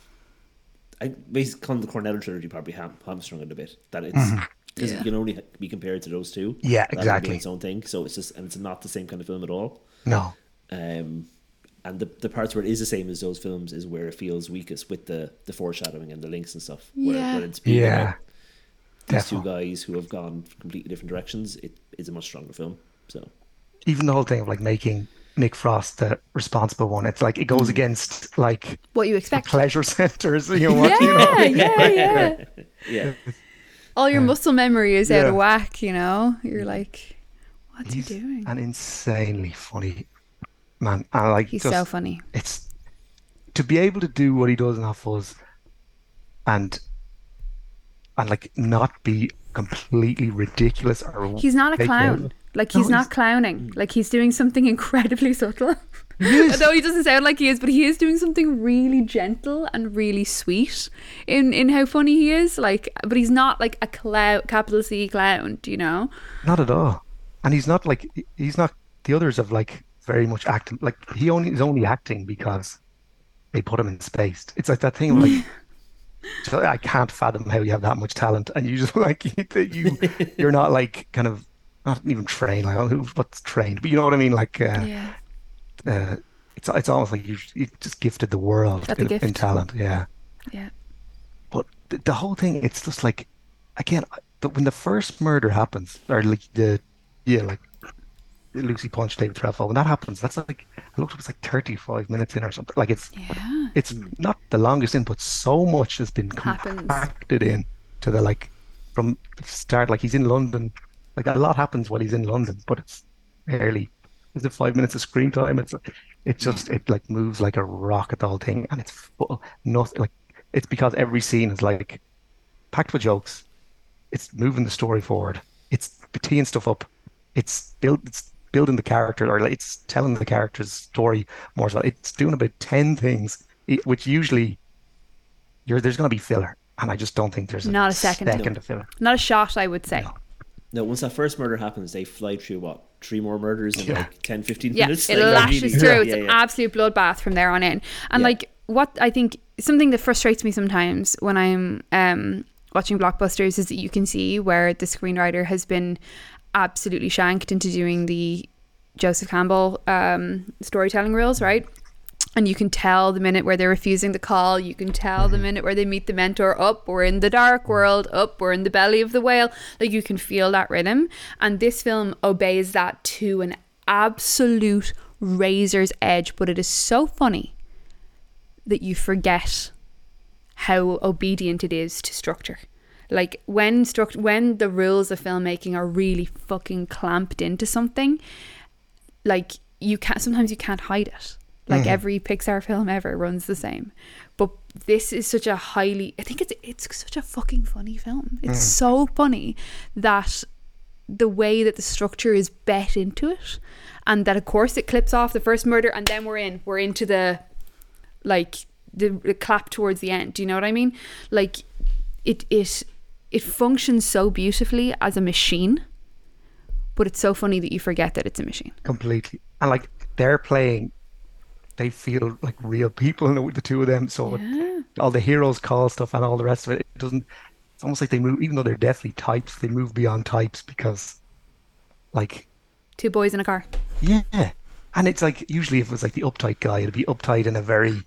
Speaker 1: I basically call the Cornetto trilogy probably ham, hamstrung it a bit. That it's because
Speaker 2: Yeah.
Speaker 1: it can only be compared to those two.
Speaker 3: Yeah,
Speaker 1: rather than
Speaker 3: exactly.
Speaker 1: being its own thing. So it's just and it's not the same kind of film at all.
Speaker 3: No.
Speaker 1: Um, and the the parts where it is the same as those films is where it feels weakest with the the foreshadowing and the links and stuff. Where,
Speaker 2: Yeah.
Speaker 1: where it's being
Speaker 3: Yeah.
Speaker 1: about these two
Speaker 3: Definitely.
Speaker 1: guys who have gone completely different directions. It is a much stronger film. So
Speaker 3: Even the whole thing of like making Nick Frost the responsible one, it's like it goes against like
Speaker 2: What you expect.
Speaker 3: pleasure centers, you know what, you
Speaker 2: Yeah,
Speaker 3: know?
Speaker 2: yeah, yeah.
Speaker 1: yeah,
Speaker 2: All your muscle memory is out of
Speaker 3: Yeah.
Speaker 2: whack, you know? You're like, what's
Speaker 3: He's
Speaker 2: he doing?
Speaker 3: an insanely funny man. And like
Speaker 2: He's
Speaker 3: just
Speaker 2: so funny.
Speaker 3: it's to be able to do what he does in Hot Fuzz and and like not be completely ridiculous or
Speaker 2: He's not a
Speaker 3: fake
Speaker 2: clown.
Speaker 3: out.
Speaker 2: Like
Speaker 3: No,
Speaker 2: he's not
Speaker 3: he's-
Speaker 2: clowning. Like he's doing something incredibly subtle.
Speaker 3: is.
Speaker 2: Although he doesn't sound like he is, but he is doing something really gentle and really sweet in in how funny he is. Like, but he's not like a clown, capital C clown. Do you know?
Speaker 3: Not at all. And he's not like he's not the others have like very much acting like he only is only acting because they put him in space. It's like that thing of like so I can't fathom how you have that much talent and you just like you you're not like kind of not even trained like oh, who what's trained, but you know what I mean, like uh,
Speaker 2: Yeah.
Speaker 3: uh, it's it's almost like you you just gifted the world
Speaker 2: Got the
Speaker 3: in, in
Speaker 2: gift.
Speaker 3: talent, yeah.
Speaker 2: Yeah.
Speaker 3: But the, the whole thing, it's just like again, the, when the first murder happens, or like the yeah, like Lucy punched David Trefo, when that happens, that's like I looked, it was like thirty-five minutes in or something. Like it's
Speaker 2: Yeah.
Speaker 3: it's not the longest in, but so much has been
Speaker 2: Happens.
Speaker 3: compacted in to the like from the start. Like he's in London, like a lot happens while he's in London, but it's barely. Is it five minutes of screen time? It's it just it like moves like a rocket, the whole thing, and it's full nothing like it's because every scene is like packed with jokes. It's moving the story forward. It's teeing stuff up. It's build it's building the character, or like it's telling the character's story more so. It's doing about ten things, i- which usually you're there's going to be filler, and I just don't think there's a
Speaker 2: Not a second.
Speaker 3: second of filler.
Speaker 2: Not a shot, I would say.
Speaker 3: No.
Speaker 1: no. Once that first murder happens, they fly through what three more murders in
Speaker 3: Yeah.
Speaker 1: like ten, fifteen
Speaker 2: Yeah,
Speaker 1: minutes.
Speaker 2: it
Speaker 1: Like,
Speaker 2: lashes
Speaker 1: really-
Speaker 2: through.
Speaker 1: Yeah,
Speaker 2: It's
Speaker 1: yeah,
Speaker 2: an
Speaker 1: yeah.
Speaker 2: absolute bloodbath from there on in. And
Speaker 1: Yeah.
Speaker 2: like what I think something that frustrates me sometimes when I'm um watching blockbusters is that you can see where the screenwriter has been absolutely shanked into doing the Joseph Campbell um storytelling rules, right? And you can tell the minute where they're refusing the call. You can tell the minute where they meet the mentor. Up, we're in the dark world. Up, we're in the belly of the whale. Like you can feel that rhythm. And this film obeys that to an absolute razor's edge. But it is so funny that you forget how obedient it is to structure. Like when struct- when the rules of filmmaking are really fucking clamped into something, like you can't. Sometimes you can't hide it. Like every Pixar film ever runs the same, but this is such a highly. I think it's it's such a fucking funny film. It's so funny that the way that the structure is bet into it, and that of course it clips off the first murder, and then we're in we're into the like the, the clap towards the end. Do you know what I mean? Like it it it functions so beautifully as a machine, but it's so funny that you forget that it's a machine.
Speaker 3: Completely. And like they're playing, they feel like real people, and the two of them. So
Speaker 2: Yeah.
Speaker 3: all the heroes call stuff and all the rest of it, it doesn't. It's almost like they move, even though they're definitely types, they move beyond types because, like,
Speaker 2: Two boys in a car.
Speaker 3: yeah. And it's like usually if it was like the uptight guy, it'd be uptight in a very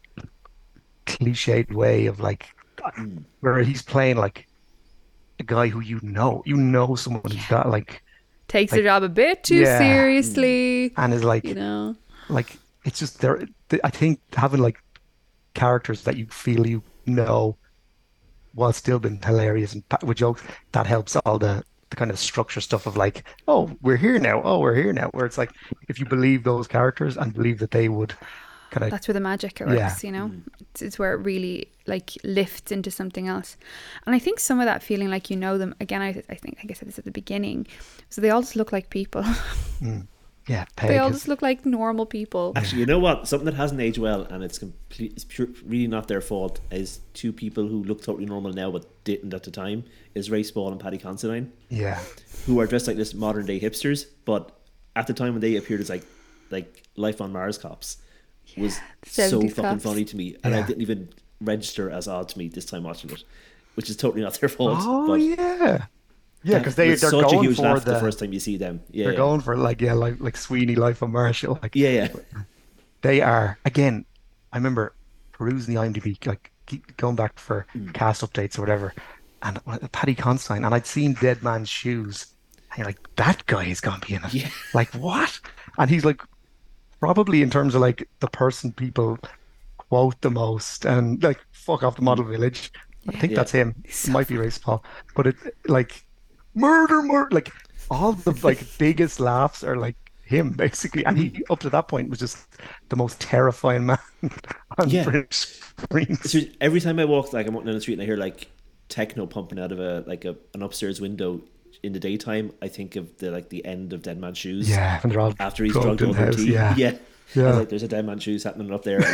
Speaker 3: cliched way of like, where he's playing like a guy who you know, you know, someone who's got like,
Speaker 2: Takes
Speaker 3: Like,
Speaker 2: their job a bit too
Speaker 3: yeah.
Speaker 2: seriously.
Speaker 3: and is like,
Speaker 2: You know.
Speaker 3: like it's just there. I think having like characters that you feel you know while still being hilarious and pa- with jokes, that helps all the, the kind of structure stuff of like, oh, we're here now. Oh, we're here now. Where it's like, if you believe those characters and believe that they would kind of,
Speaker 2: That's where the magic works,
Speaker 3: Yeah.
Speaker 2: you know. It's, it's where it really like lifts into something else. And I think some of that feeling like you know them again. I I think I guess I said this at the beginning. So they all just look like people.
Speaker 3: Yeah,
Speaker 2: They
Speaker 3: Peg
Speaker 2: all
Speaker 3: has,
Speaker 2: just look like normal people.
Speaker 1: Actually, you know what? Something that hasn't aged well, and it's complete, it's pure, really not their fault, is two people who look totally normal now but didn't at the time, is Ray Spall and Paddy Considine,
Speaker 3: yeah,
Speaker 1: who are dressed like this modern day hipsters, but at the time when they appeared as like like Life on Mars cops, was so
Speaker 2: seventies
Speaker 1: fucking
Speaker 2: cops.
Speaker 1: funny to me, and I
Speaker 3: Yeah.
Speaker 1: didn't even register as odd to me this time watching it, which is totally not their fault.
Speaker 3: oh
Speaker 1: but
Speaker 3: yeah, yeah,
Speaker 1: that
Speaker 3: because they
Speaker 1: was
Speaker 3: they're
Speaker 1: such a
Speaker 3: going
Speaker 1: huge
Speaker 3: for
Speaker 1: laugh
Speaker 3: the,
Speaker 1: the first time you see them. Yeah,
Speaker 3: they're
Speaker 1: yeah.
Speaker 3: going for like yeah, like like Sweeney Life of Marshall. Like
Speaker 1: yeah, yeah.
Speaker 3: they are again. I remember perusing the IMDb, like keep going back for
Speaker 1: Mm.
Speaker 3: cast updates or whatever, and uh, Paddy Considine, and I'd seen Dead Man's Shoes, and you're like, that guy is gonna be in it.
Speaker 1: Yeah.
Speaker 3: Like what? And he's like probably in terms of like the person people quote the most, and like fuck off the model village. I think
Speaker 1: Yeah.
Speaker 3: that's him. It might be Ray Paul, but it like murder, murder, like all the like biggest laughs are like him basically, and he up to that point was just the most terrifying man on
Speaker 1: Yeah.
Speaker 3: British screens.
Speaker 1: So every time I walk, like I'm walking down the street and I hear like techno pumping out of a like a an upstairs window in the daytime, I think of the like the end of Dead Man's Shoes.
Speaker 3: Yeah, and they're all
Speaker 1: After he's
Speaker 3: drugged
Speaker 1: drugged
Speaker 3: in
Speaker 1: over
Speaker 3: the house.
Speaker 1: tea.
Speaker 3: Yeah,
Speaker 1: yeah. I
Speaker 3: yeah.
Speaker 1: was like, there's a Dead Man's Shoes happening up there.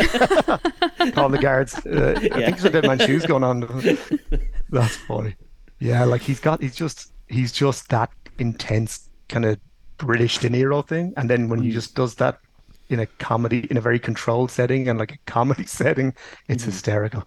Speaker 3: Call the guards. Uh, I
Speaker 1: Yeah.
Speaker 3: think there's a Dead Man's Shoes going on. That's funny. Yeah, like he's got, he's just, he's just that intense kind of British De Niro thing, and then when he just does that in a comedy, in a very controlled setting and like a comedy setting, it's hysterical.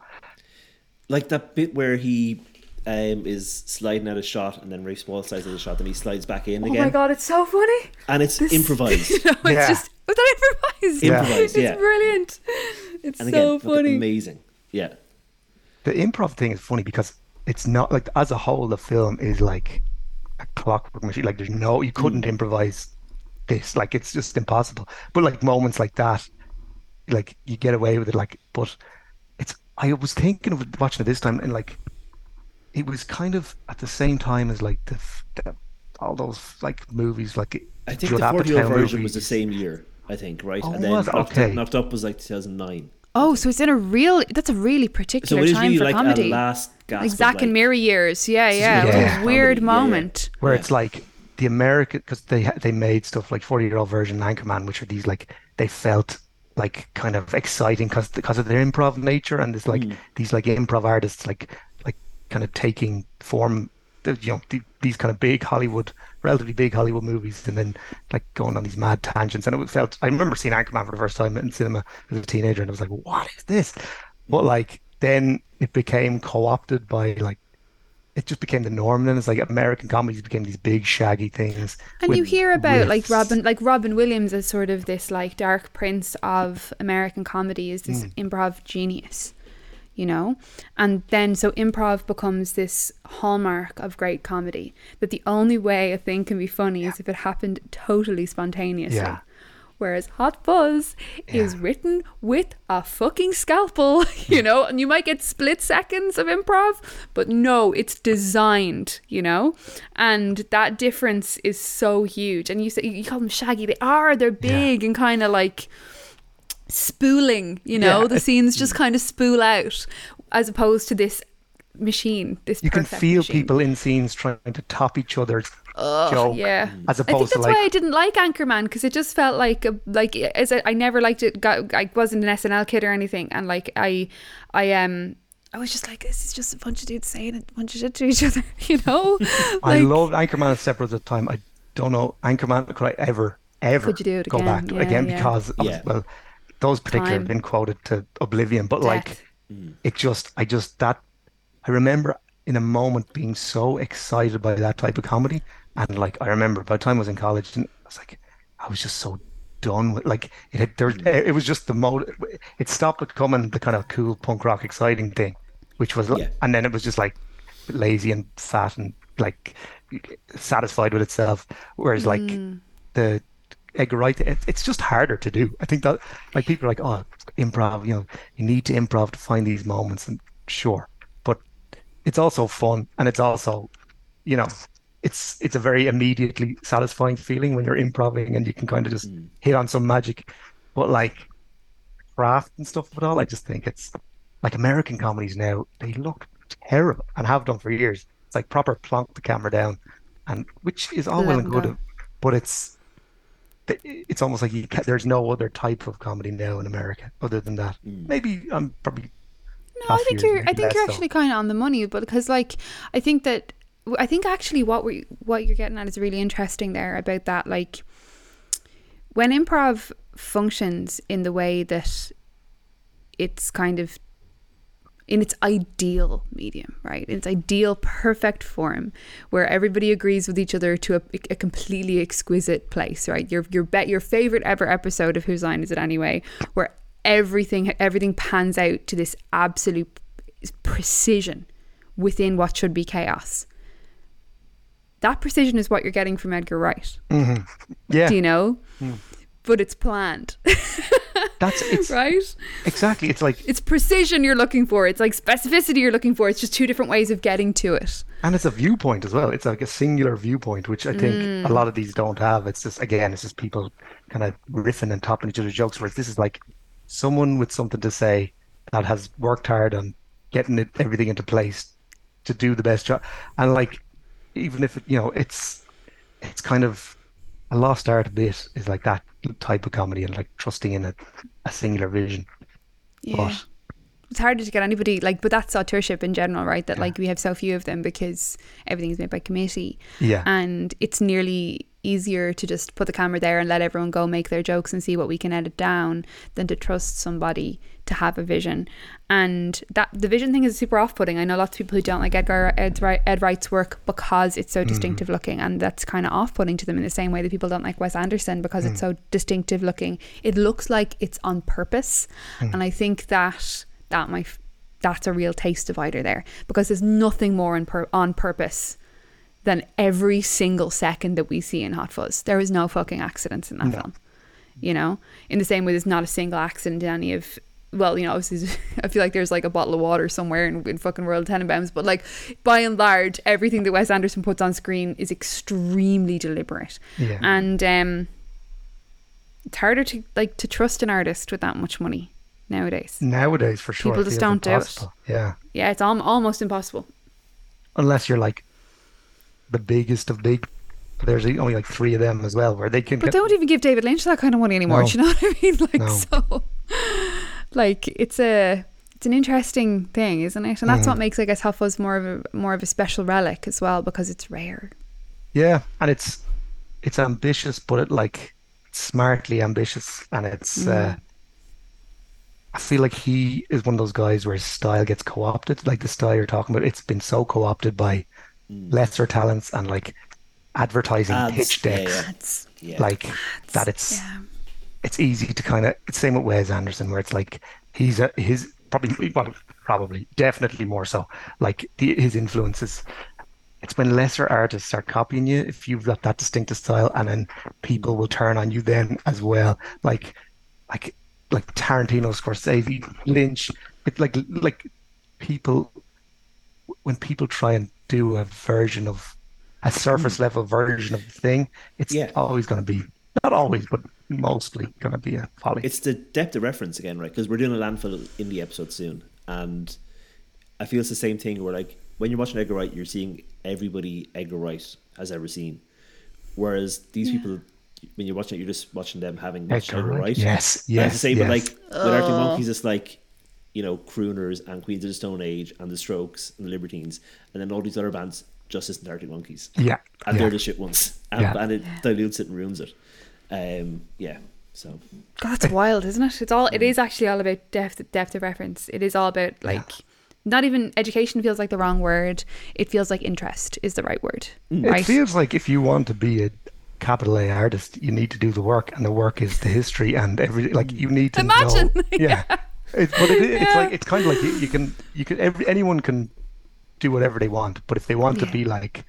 Speaker 1: Like that bit where he um, is sliding out a shot and then Ray Spall slides out a shot and he slides back in
Speaker 2: Oh
Speaker 1: again.
Speaker 2: my god, it's so funny.
Speaker 1: And it's improvised.
Speaker 2: You know, it's
Speaker 3: Yeah.
Speaker 2: just was that improvised?
Speaker 3: Yeah.
Speaker 1: Improvised,
Speaker 2: It's
Speaker 1: yeah.
Speaker 2: brilliant. It's
Speaker 1: And again,
Speaker 2: so
Speaker 1: fucking
Speaker 2: funny.
Speaker 1: amazing. Yeah.
Speaker 3: The improv thing is funny because it's not like, as a whole, the film is like a clockwork machine. Like there's no, you couldn't improvise this. Like it's just impossible. But like moments like that, like you get away with it. Like, but it's, I was thinking of watching it this time, and like it was kind of at the same time as like the, the all those like movies, like
Speaker 1: I think
Speaker 3: Judd
Speaker 1: the forty-year
Speaker 3: Apatow
Speaker 1: version was the
Speaker 3: movies.
Speaker 1: same year, I think, right?
Speaker 3: Oh,
Speaker 1: and then
Speaker 3: was it?
Speaker 1: knocked,
Speaker 3: Okay.
Speaker 1: knocked Up was like two thousand nine.
Speaker 2: Oh, so it's in a real. That's a really
Speaker 1: So
Speaker 2: particular
Speaker 1: it is
Speaker 2: time
Speaker 1: really
Speaker 2: for
Speaker 1: like
Speaker 2: comedy.
Speaker 1: a last gasp.
Speaker 2: Like
Speaker 1: of,
Speaker 2: Zack
Speaker 1: like,
Speaker 2: and Miri years. Yeah, yeah. It was
Speaker 3: Yeah.
Speaker 2: a weird
Speaker 1: comedy, yeah, yeah.
Speaker 2: moment.
Speaker 3: where
Speaker 1: Yeah.
Speaker 3: it's like the American, because they ha- they made stuff like forty year old version Anchorman, which are these like, they felt like kind of exciting because because of their improv nature, and it's like
Speaker 1: Hmm.
Speaker 3: these like improv artists like like kind of taking form, the- you know, the, these kind of big Hollywood, relatively big Hollywood movies, and then like going on these mad tangents. And it felt, I remember seeing Anchorman for the first time in cinema as a teenager, and I was like, what is this? But like then it became co-opted by like, it just became the norm. Then it's like American comedies became these big shaggy things.
Speaker 2: And
Speaker 3: with
Speaker 2: you hear about like
Speaker 3: riffs.
Speaker 2: Robin, like Robin Williams as sort of this like dark prince of American comedy, is this improv genius, you know? And then so improv becomes this hallmark of great comedy, that the only way a thing can be funny is if it happened totally spontaneously.
Speaker 3: Yeah.
Speaker 2: Whereas Hot Fuzz is
Speaker 3: Yeah.
Speaker 2: written with a fucking scalpel, you know, and you might get split seconds of improv, but no, it's designed, you know, and that difference is so huge. And you say you call them shaggy, they are, they're big and kind of like spooling, you know,
Speaker 3: Yeah,
Speaker 2: the
Speaker 3: it-
Speaker 2: scenes just kind of spool out, as opposed to this machine, this
Speaker 3: You can
Speaker 2: perfect
Speaker 3: feel
Speaker 2: machine.
Speaker 3: people in scenes trying to top each other's
Speaker 2: Ugh,
Speaker 3: joke,
Speaker 2: yeah.
Speaker 3: as
Speaker 2: I think
Speaker 3: opposed
Speaker 2: that's
Speaker 3: to like
Speaker 2: why I didn't like Anchorman, because it just felt like a, like as I, I never liked it. Got, I wasn't an S N L kid or anything, and like I, I um, I was just like, this is just a bunch of dudes saying a bunch of shit to each other, you know.
Speaker 3: I
Speaker 2: Like,
Speaker 3: loved Anchorman and Separate at the time. I don't know Anchorman, could I ever ever
Speaker 2: Could you do it
Speaker 3: go
Speaker 2: again?
Speaker 3: back
Speaker 2: Yeah,
Speaker 3: again
Speaker 2: yeah.
Speaker 3: because of,
Speaker 1: Yeah.
Speaker 3: well, those particular
Speaker 2: Time.
Speaker 3: have been quoted to oblivion. But like
Speaker 2: Death.
Speaker 3: it just, I just that I remember in a moment being so excited by that type of comedy, and like I remember by the time I was in college, and I was like, I was just so done with like it. Had, there, it was just the mode. It stopped becoming the kind of cool punk rock exciting thing, which was,
Speaker 1: Yeah.
Speaker 3: and then it was just like lazy and fat and like satisfied with itself. Whereas like the Edgar Wright, it, it's just harder to do. I think that like people are like, oh, improv, you know, you need to improv to find these moments, and sure, but it's also fun, and it's also, you know, it's it's a very immediately satisfying feeling when you're improvising and you can kind of just hit on some magic. But like craft and stuff with all, I just think it's like American comedies now, they look terrible and have done for years. It's like proper plonk the camera down, and which is all
Speaker 2: Let
Speaker 3: well
Speaker 2: them
Speaker 3: and good,
Speaker 2: go.
Speaker 3: but it's it's almost like you can, there's no other type of comedy now in America other than that.
Speaker 1: Mm.
Speaker 3: Maybe I'm probably
Speaker 2: No, I
Speaker 3: past
Speaker 2: think
Speaker 3: years,
Speaker 2: you're. I
Speaker 3: maybe
Speaker 2: think
Speaker 3: less
Speaker 2: you're
Speaker 3: so.
Speaker 2: actually kind of on the money, but because like I think that I think actually what we what you're getting at is really interesting there about that. Like when improv functions in the way that it's kind of in its ideal medium, right? In its ideal, perfect form, where everybody agrees with each other to a, a completely exquisite place, right? Your your bet your favorite ever episode of Whose Line Is It Anyway, where everything everything pans out to this absolute precision within what should be chaos. That precision is what you're getting from Edgar Wright.
Speaker 3: Mm-hmm. Yeah.
Speaker 2: Do you know?
Speaker 3: Mm.
Speaker 2: But it's planned.
Speaker 3: That's it's
Speaker 2: right?
Speaker 3: exactly. It's like
Speaker 2: It's precision you're looking for. It's like specificity you're looking for. It's just two different ways of getting to it.
Speaker 3: and it's a viewpoint as well. It's like a singular viewpoint, which I think
Speaker 2: Mm.
Speaker 3: a lot of these don't have. It's just again, it's just people kind of riffing and topping each other's jokes. Whereas this is like someone with something to say that has worked hard on getting it everything into place to do the best job. And like even if it, you know, it's it's kind of a lost art a bit is like that type of comedy and like trusting in a, a singular vision.
Speaker 2: Yeah.
Speaker 3: But
Speaker 2: It's harder to get anybody like, but that's authorship in general, right? That
Speaker 3: Yeah.
Speaker 2: like we have so few of them because everything is made by committee,
Speaker 3: yeah,
Speaker 2: and it's nearly easier to just put the camera there and let everyone go make their jokes and see what we can edit down than to trust somebody to have a vision. And that the vision thing is super off-putting. I know lots of people who don't like Edgar Ed, Wright- Ed Wright's work because it's so distinctive looking, and that's kind of off-putting to them in the same way that people don't like Wes Anderson because it's so distinctive looking. It looks like it's on purpose, and I think that that might that's a real taste divider there, because there's nothing more on, pur- on purpose than every single second that we see in Hot Fuzz. There is no fucking accidents in that
Speaker 3: No.
Speaker 2: film, you know, in the same way there's not a single accident in any of, well, you know, obviously I feel like there's like a bottle of water somewhere in, in fucking World Tenenbaums, but like by and large everything that Wes Anderson puts on screen is extremely deliberate.
Speaker 3: yeah.
Speaker 2: And um it's harder to like to trust an artist with that much money nowadays.
Speaker 3: Nowadays, for sure,
Speaker 2: People
Speaker 3: it
Speaker 2: just
Speaker 3: feels
Speaker 2: don't do it.
Speaker 3: impossible. Yeah,
Speaker 2: Yeah, it's al- almost impossible.
Speaker 3: unless you're like the biggest of big. There's only like three of them as well, where they can
Speaker 2: But
Speaker 3: get.
Speaker 2: they don't even give David Lynch that kind of money anymore.
Speaker 3: No.
Speaker 2: Do you know what I mean? Like,
Speaker 3: No.
Speaker 2: so, like, it's a, it's an interesting thing, isn't it? And that's
Speaker 3: Mhm.
Speaker 2: what makes, I guess, Hot Fuzz more of a more of a special relic as well, because it's rare.
Speaker 3: Yeah, and it's it's ambitious, but it like smartly ambitious, and it's. Uh, I feel like he is one of those guys where his style gets co-opted, like the style you're talking about. It's been so co-opted by lesser talents and like advertising
Speaker 1: Ads,
Speaker 3: pitch
Speaker 1: yeah,
Speaker 3: decks,
Speaker 1: yeah.
Speaker 2: It's,
Speaker 1: Yeah.
Speaker 3: like that. It's
Speaker 2: yeah.
Speaker 3: it's easy to kind of. It's same with Wes Anderson, where it's like he's a, his probably well, probably definitely more so. Like the, his influences. It's when lesser artists start copying you if you've got that distinctive style, and then people will turn on you then as well. Like, like, like Tarantino, Scorsese, Lynch. It's like like people when people try and do a version of a surface level version of the thing, it's
Speaker 1: Yeah.
Speaker 3: always going to be not always, but mostly going to be a folly.
Speaker 1: It's the depth of reference again, right? Because we're doing a landfill indie episode soon, and I feel it's the same thing where like when you're watching Edgar Wright, you're seeing everybody Edgar Wright has ever seen, whereas these people, when you're watching it, you're just watching them having watched
Speaker 3: Edgar
Speaker 1: Edgar
Speaker 3: Wright.
Speaker 1: Wright.
Speaker 3: Yes,
Speaker 1: And it's
Speaker 3: yes,
Speaker 1: the same, but
Speaker 3: yes.
Speaker 1: like with Arctic Monkeys, it's like, you know, Crooners and Queens of the Stone Age and the Strokes and the Libertines, and then all these other bands just listen to Arctic Monkeys,
Speaker 3: Yeah,
Speaker 1: and
Speaker 3: yeah.
Speaker 1: they're the shit ones, and,
Speaker 3: Yeah.
Speaker 1: and it dilutes it and ruins it. Um, yeah, so
Speaker 2: God, that's wild, isn't it? It's all. It is actually all about depth, depth of reference. It is all about like, not even education feels like the wrong word. It feels like interest is the right word,
Speaker 3: It
Speaker 2: right?
Speaker 3: feels like if you want to be a capital A artist, you need to do the work, and the work is the history and every like you need to
Speaker 2: Imagine.
Speaker 3: know. Yeah, it's, but it, it's like it's kind of like you, you can you can every anyone can do whatever they want, but if they want
Speaker 2: Yeah.
Speaker 3: to be like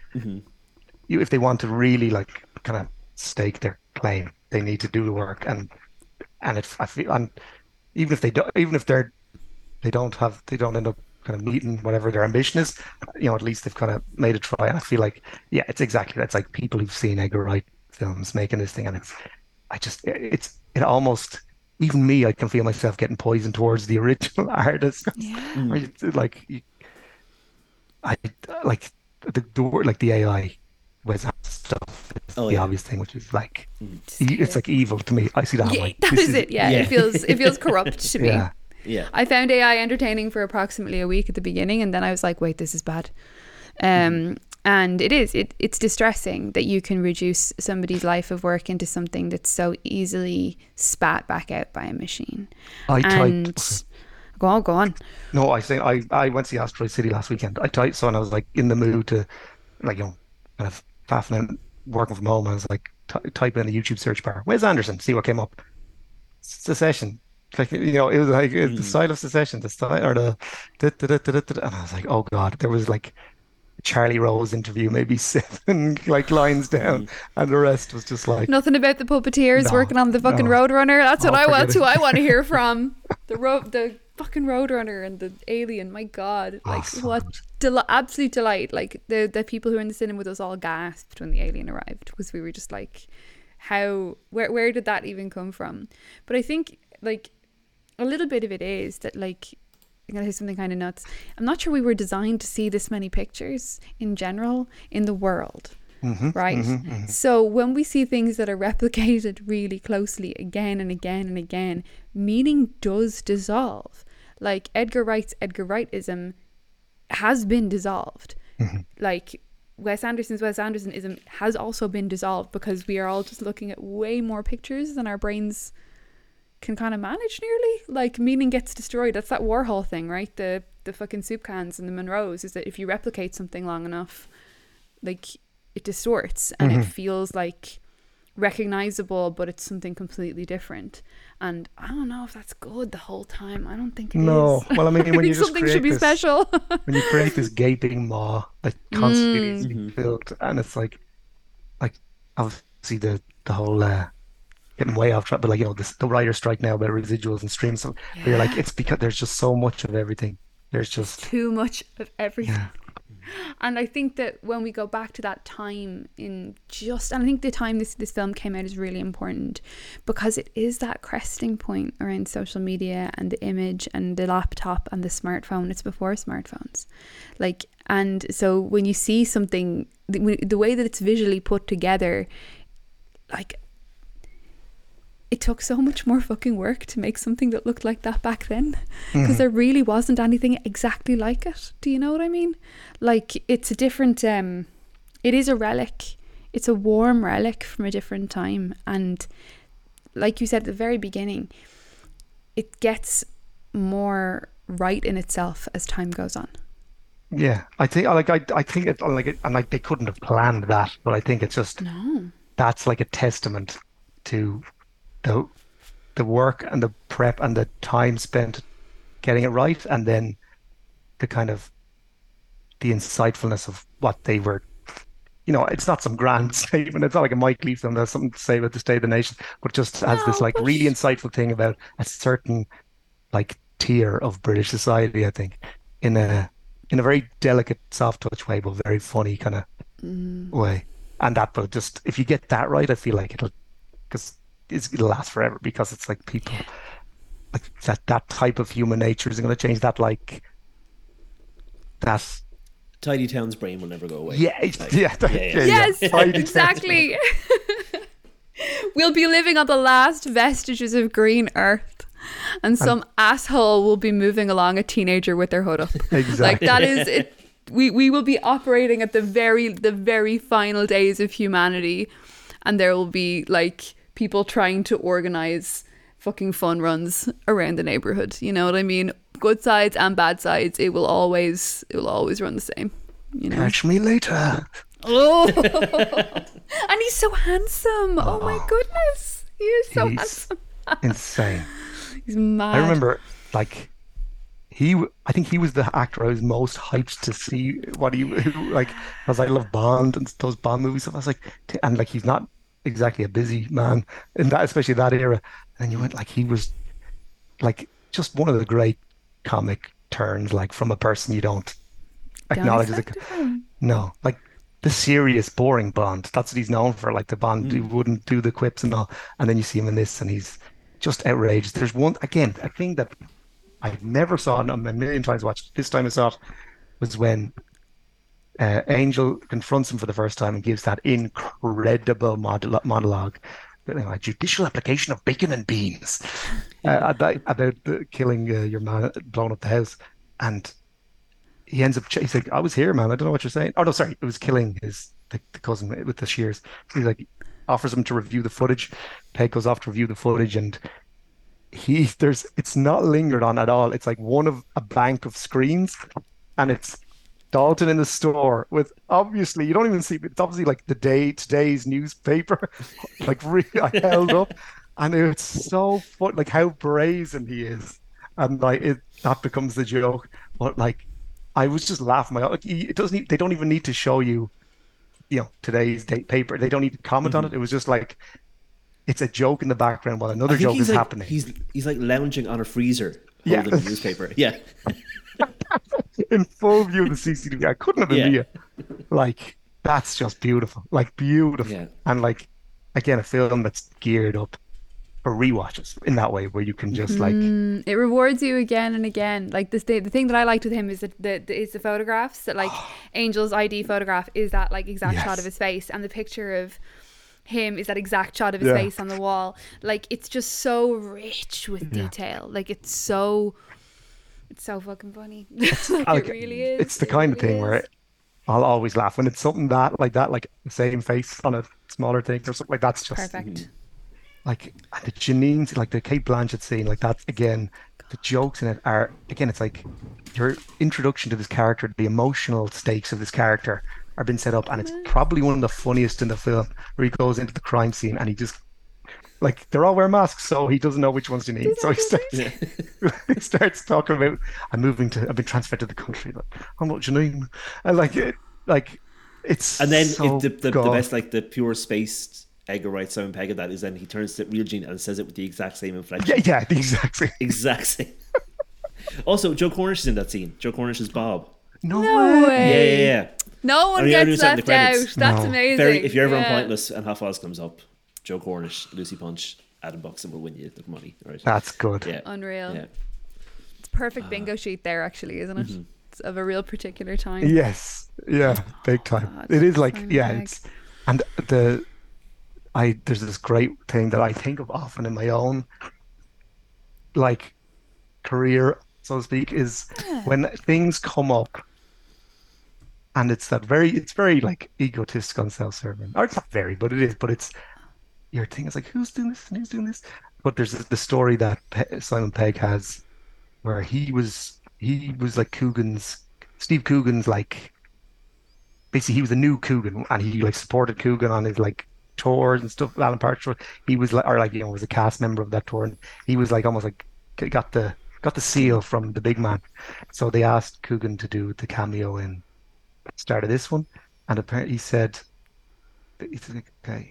Speaker 3: you, if they want to really like kind of stake their claim, they need to do the work, and and it I feel and even if they don't, even if they're they don't have they don't end up kind of meeting whatever their ambition is, you know, at least they've kind of made a try. And I feel like, yeah, it's exactly that's like people who've seen Edgar Wright films making this thing, and it's, I just, it's, it almost, even me, I can feel myself getting poisoned towards the original artist.
Speaker 2: Yeah.
Speaker 3: Where you- like, you- I like the, the word, like the A I was stuff is
Speaker 1: Oh
Speaker 3: the
Speaker 1: yeah.
Speaker 3: obvious thing, which is like
Speaker 2: Just-
Speaker 3: e- it's like evil to me. I see that. I'm
Speaker 2: yeah,
Speaker 3: like,
Speaker 2: that
Speaker 3: this
Speaker 2: is it. Yeah,
Speaker 1: yeah.
Speaker 2: it feels it feels corrupt to me.
Speaker 3: Yeah,
Speaker 1: Yeah.
Speaker 2: I found A I entertaining for approximately a week at the beginning, and then I was like, wait, this is bad. Um,
Speaker 1: Mm-hmm.
Speaker 2: And it is. It, it's distressing that you can reduce somebody's life of work into something that's so easily spat back out by a machine.
Speaker 3: I
Speaker 2: And
Speaker 3: typed.
Speaker 2: go on, go on.
Speaker 3: No, I say I I went to see Asteroid City last weekend. I typed so, and I was like in the mood to like you know kind of faffing out, working from home. And I was like t type in the YouTube search bar, Wes Anderson, see what came up. Secession. Like you know, it was like uh, the
Speaker 1: Mm.
Speaker 3: style of Secession, the style or the, da, da, da, da, da, da, and I was like, oh God, there was like a Charlie Rose interview, maybe seven like lines down,
Speaker 1: Mm.
Speaker 3: and the rest was just like,
Speaker 2: Nothing about the puppeteers
Speaker 3: No,
Speaker 2: working on the fucking
Speaker 3: no.
Speaker 2: Roadrunner. That's what
Speaker 3: Oh,
Speaker 2: I want.
Speaker 3: forget
Speaker 2: That's who
Speaker 3: it.
Speaker 2: I want to hear from. The road, the fucking Roadrunner and the Alien. My God,
Speaker 3: oh,
Speaker 2: like
Speaker 3: so
Speaker 2: what
Speaker 3: good.
Speaker 2: del- absolute delight. Like the the people who were in the cinema with us all gasped when the Alien arrived because we were just like, how where where did that even come from? But I think like a little bit of it is that like I'm gonna say something kind of nuts. I'm not sure we were designed to see this many pictures in general in the world.
Speaker 3: Mhm,
Speaker 2: Right.
Speaker 3: mhm, mhm.
Speaker 2: So when we see things that are replicated really closely again and again and again, meaning does dissolve. Like Edgar Wright's Edgar Wrightism has been dissolved.
Speaker 3: Mhm.
Speaker 2: Like Wes Anderson's Wes Andersonism has also been dissolved because we are all just looking at way more pictures than our brains can kind of manage nearly. Like meaning gets destroyed. That's that Warhol thing, right? The the fucking soup cans and the Monroes is that if you replicate something long enough, like it distorts and
Speaker 3: Mhm.
Speaker 2: it feels like recognizable, but it's something completely different. And I don't know if that's good the whole time. I don't think it is.
Speaker 3: No, well, I mean,
Speaker 2: I
Speaker 3: when you
Speaker 2: think
Speaker 3: just
Speaker 2: something
Speaker 3: create
Speaker 2: should be
Speaker 3: this,
Speaker 2: special.
Speaker 3: when you create this gaping maw that constantly needs to be
Speaker 1: Mhm.
Speaker 3: filled, and it's like, like obviously the the whole uh, getting way off track, but like you know, this, the writer strike now about residuals and streams. So where you're like,
Speaker 2: Yeah.
Speaker 3: it's because there's just so much of everything. There's just
Speaker 2: Too much of everything.
Speaker 3: yeah,
Speaker 2: And I think that when we go back to that time in just, and I think the time this, this film came out is really important because it is that cresting point around social media and the image and the laptop and the smartphone. It's before smartphones. Like, and so when you see something, the, the way that it's visually put together, like, it took so much more fucking work to make something that looked like that back then because there really wasn't anything exactly like it. Do you know what I mean? Like it's a different um it is a relic. It's a warm relic from a different time, and like you said at the very beginning, it gets more right in itself as time goes on.
Speaker 3: yeah. I think like I I think it like it, and like they couldn't have planned that, but I think it's just
Speaker 2: No.
Speaker 3: that's like a testament to the the work and the prep and the time spent getting it right, and then the kind of the insightfulness of what they were. You know, it's not some grand statement. It's not like a Mike Leigh film that has something to say about the state of the nation, but just has this
Speaker 2: No,
Speaker 3: like
Speaker 2: but
Speaker 3: really insightful thing about a certain like tier of British society, I think, in a in a very delicate, soft touch way, but very funny kind of
Speaker 2: mm,
Speaker 3: way. And that, but just if you get that right, I feel like it'll because it'll last forever because it's like people like that that type of human nature isn't going to change. That like that
Speaker 1: Tidy Town's brain will never go away.
Speaker 3: yeah
Speaker 1: Like,
Speaker 3: yeah that-
Speaker 1: yeah, yeah.
Speaker 3: yeah,
Speaker 2: yes,
Speaker 3: yeah. Tidy Town.
Speaker 2: exactly. We'll be living on the last vestiges of green earth, and some asshole will be moving along a teenager with their hood up. Like
Speaker 3: Exactly.
Speaker 2: that is it. We we will be operating at the very the very final days of humanity, and there will be like people trying to organize fucking fun runs around the neighborhood. You know what I mean? Good sides and bad sides. It will always it will always run the same. You know.
Speaker 3: Catch me later.
Speaker 2: Oh, and he's so handsome. Oh, my goodness, he is so
Speaker 3: He's
Speaker 2: handsome.
Speaker 3: insane.
Speaker 2: He's mad.
Speaker 3: I remember like he w- I think he was the actor I was most hyped to see what he who, like because I love Bond and those Bond movies. I was like, t- and like he's not exactly a busy man in that, especially that era. And you went like he was like just one of the great comic turns, like from a person you don't
Speaker 2: Don't
Speaker 3: acknowledge as a
Speaker 2: expect it from him.
Speaker 3: no, like the serious, boring Bond. That's what he's known for. Like the Bond who wouldn't do the quips and all. And then you see him in this, and he's just outrageous. There's one again, a thing that I never saw and a million times watched. This time I saw it was when uh, Angel confronts him for the first time and gives that incredible mod- monologue, you know, a judicial application of bacon and beans, uh, about, about the, killing uh, your man, blowing up the house. And he ends up, he's like, I was here, man. I don't know what you're saying. Oh, no, sorry. It was killing his the, the cousin with the shears. He's like, offers him to review the footage. Peg goes off to review the footage, and he, there's, it's not lingered on at all. It's like one of a bank of screens, and it's Dalton in the store with, obviously, you don't even see, it's obviously like the day, today's newspaper, like really held up. And it's so fun, like how brazen he is. And like it, that becomes the joke. But like, I was just laughing my, like, it doesn't, e- they don't even need to show you, you know, today's date paper. They don't need to comment on it. It was just like, it's a joke in the background while
Speaker 1: I
Speaker 3: another
Speaker 1: think
Speaker 3: joke
Speaker 1: he's
Speaker 3: is
Speaker 1: like
Speaker 3: happening.
Speaker 1: he's he's like lounging on a freezer
Speaker 3: Yeah.
Speaker 1: holding a newspaper. Yeah,
Speaker 3: In full view of the C C T V. I couldn't have been
Speaker 1: Yeah.
Speaker 3: me. Like, that's just beautiful. Like, beautiful.
Speaker 1: Yeah.
Speaker 3: And like, again, a film that's geared up for rewatches in that way, where you can just like,
Speaker 2: Mm, it rewards you again and again. Like this, the, the thing that I liked with him is that the, the is the photographs. That like Angel's I D photograph is that like exact
Speaker 3: Yes.
Speaker 2: shot of his face, and the picture of him is that exact shot of his
Speaker 3: Yeah.
Speaker 2: face on the wall. Like it's just so rich with
Speaker 3: Yeah.
Speaker 2: detail. Like it's so, it's so fucking funny. Like,
Speaker 3: like,
Speaker 2: it really is.
Speaker 3: it's the
Speaker 2: It
Speaker 3: kind of
Speaker 2: really
Speaker 3: thing where
Speaker 2: is.
Speaker 3: I'll always laugh when it's something that like that, like the same face on a smaller thing or something like that's just
Speaker 2: Perfect.
Speaker 3: like, and the Janine, like the Kate Blanchett scene, like that's again, the jokes in it are again, it's like your introduction to this character, the emotional stakes of this character are being set up, and it's probably one of the funniest in the film, where he goes into the crime scene and he just like they're all wearing masks, so he doesn't know which ones you need. So he starts he starts talking about, I'm moving to, I've been transferred to the country. Like, I'm not Janine, and like it, like it's
Speaker 1: and then
Speaker 3: so
Speaker 1: if the, the, the
Speaker 3: God.
Speaker 1: best, like the pure spaced Edgar Wright Simon Pegg of that is then he turns to real Gene and says it with the exact same inflection.
Speaker 3: Yeah, yeah, the exact same.
Speaker 1: Exact same. Also, Joe Cornish is in that scene. Joe Cornish is Bob.
Speaker 3: No,
Speaker 2: No
Speaker 3: way.
Speaker 2: way.
Speaker 1: Yeah, yeah, yeah.
Speaker 2: No one
Speaker 1: I mean, I knew
Speaker 2: gets
Speaker 1: that in the
Speaker 2: left out.
Speaker 1: credits.
Speaker 2: That's
Speaker 3: No.
Speaker 2: amazing.
Speaker 1: Very, if you're ever on
Speaker 2: Yeah.
Speaker 1: Pointless and Half Oz comes up, Joe Cornish, Lucy Punch, Adam Buxton will win you the money. Right?
Speaker 3: That's good.
Speaker 1: Yeah.
Speaker 2: Unreal.
Speaker 1: Yeah.
Speaker 2: It's a perfect bingo sheet there, actually, isn't it?
Speaker 1: Mm-hmm.
Speaker 2: It's of a real particular time.
Speaker 3: Yes, yeah, big time.
Speaker 2: God,
Speaker 3: It is like,
Speaker 2: Simon
Speaker 3: yeah,
Speaker 2: Pegg.
Speaker 3: it's, and the, I, there's this great thing that I think of often in my own, like, career, so to speak, is when things come up, and it's that very, it's very like egotistical and self-serving, or it's not very, but it is, but it's, your thing is like, who's doing this and who's doing this? But there's the story that Pe- Simon Pegg has, where he was, he was like Coogan's, Steve Coogan's like, basically he was a new Coogan, and he like supported Coogan on his like tours and stuff. Alan Partridge tour. He was like, or like, you know, was a cast member of that tour, and he was like almost like got the got the seal from the big man. So they asked Coogan to do the cameo in the start of this one, and apparently he said, he's like, okay,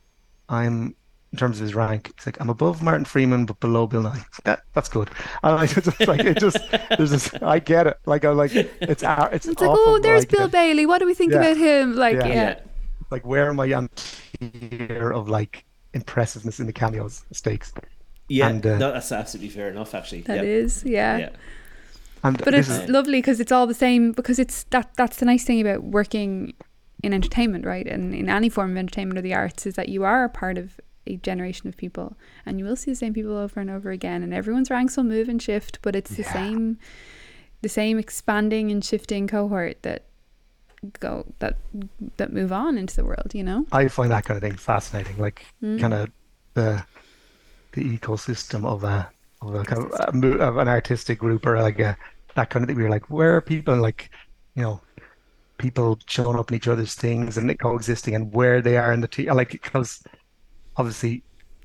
Speaker 3: I'm, in terms of his rank, it's like, I'm above Martin Freeman but below Bill Nye. That that's good. And I just like it just there's this, I get it. Like I'm like it's our- it's
Speaker 2: It's like,
Speaker 3: awful,
Speaker 2: oh, there's
Speaker 3: like,
Speaker 2: Bill
Speaker 3: that-
Speaker 2: Bailey. What do we think
Speaker 3: Yeah.
Speaker 2: about him? Like,
Speaker 3: Yeah.
Speaker 2: yeah.
Speaker 1: Yeah.
Speaker 3: like where am I on tier of like impressiveness in the cameos stakes?
Speaker 1: Yeah.
Speaker 3: And, uh,
Speaker 1: no, that's absolutely fair enough, actually.
Speaker 2: That
Speaker 1: yeah.
Speaker 2: is, yeah.
Speaker 1: Yeah.
Speaker 3: And
Speaker 2: But
Speaker 3: this
Speaker 2: it's
Speaker 3: is
Speaker 2: lovely because it's all the same, because it's that that's the nice thing about working in entertainment, right? And in any form of entertainment or the arts, is that you are a part of a generation of people, and you will see the same people over and over again, and everyone's ranks will move and shift, but it's the
Speaker 3: Yeah.
Speaker 2: same the same expanding and shifting cohort that go that that move on into the world, you know.
Speaker 3: I find that kind of thing fascinating. Like
Speaker 2: Mm.
Speaker 3: kind of the the ecosystem of a of a kind of, a, mo- of an artistic group, or like a that kind of thing. We're like, where are people, like, you know, people showing up in each other's things and coexisting, and where they are in the team, like, because obviously,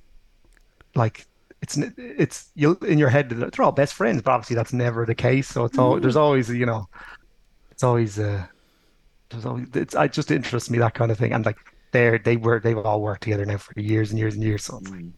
Speaker 3: like, it's n- it's you in your head they're all best friends, but obviously that's never the case. So it's all there's always, you know, it's always uh there's always it's I just interests me, that kind of thing. And like they're they were they've all worked together now for years and years and years. So it's like,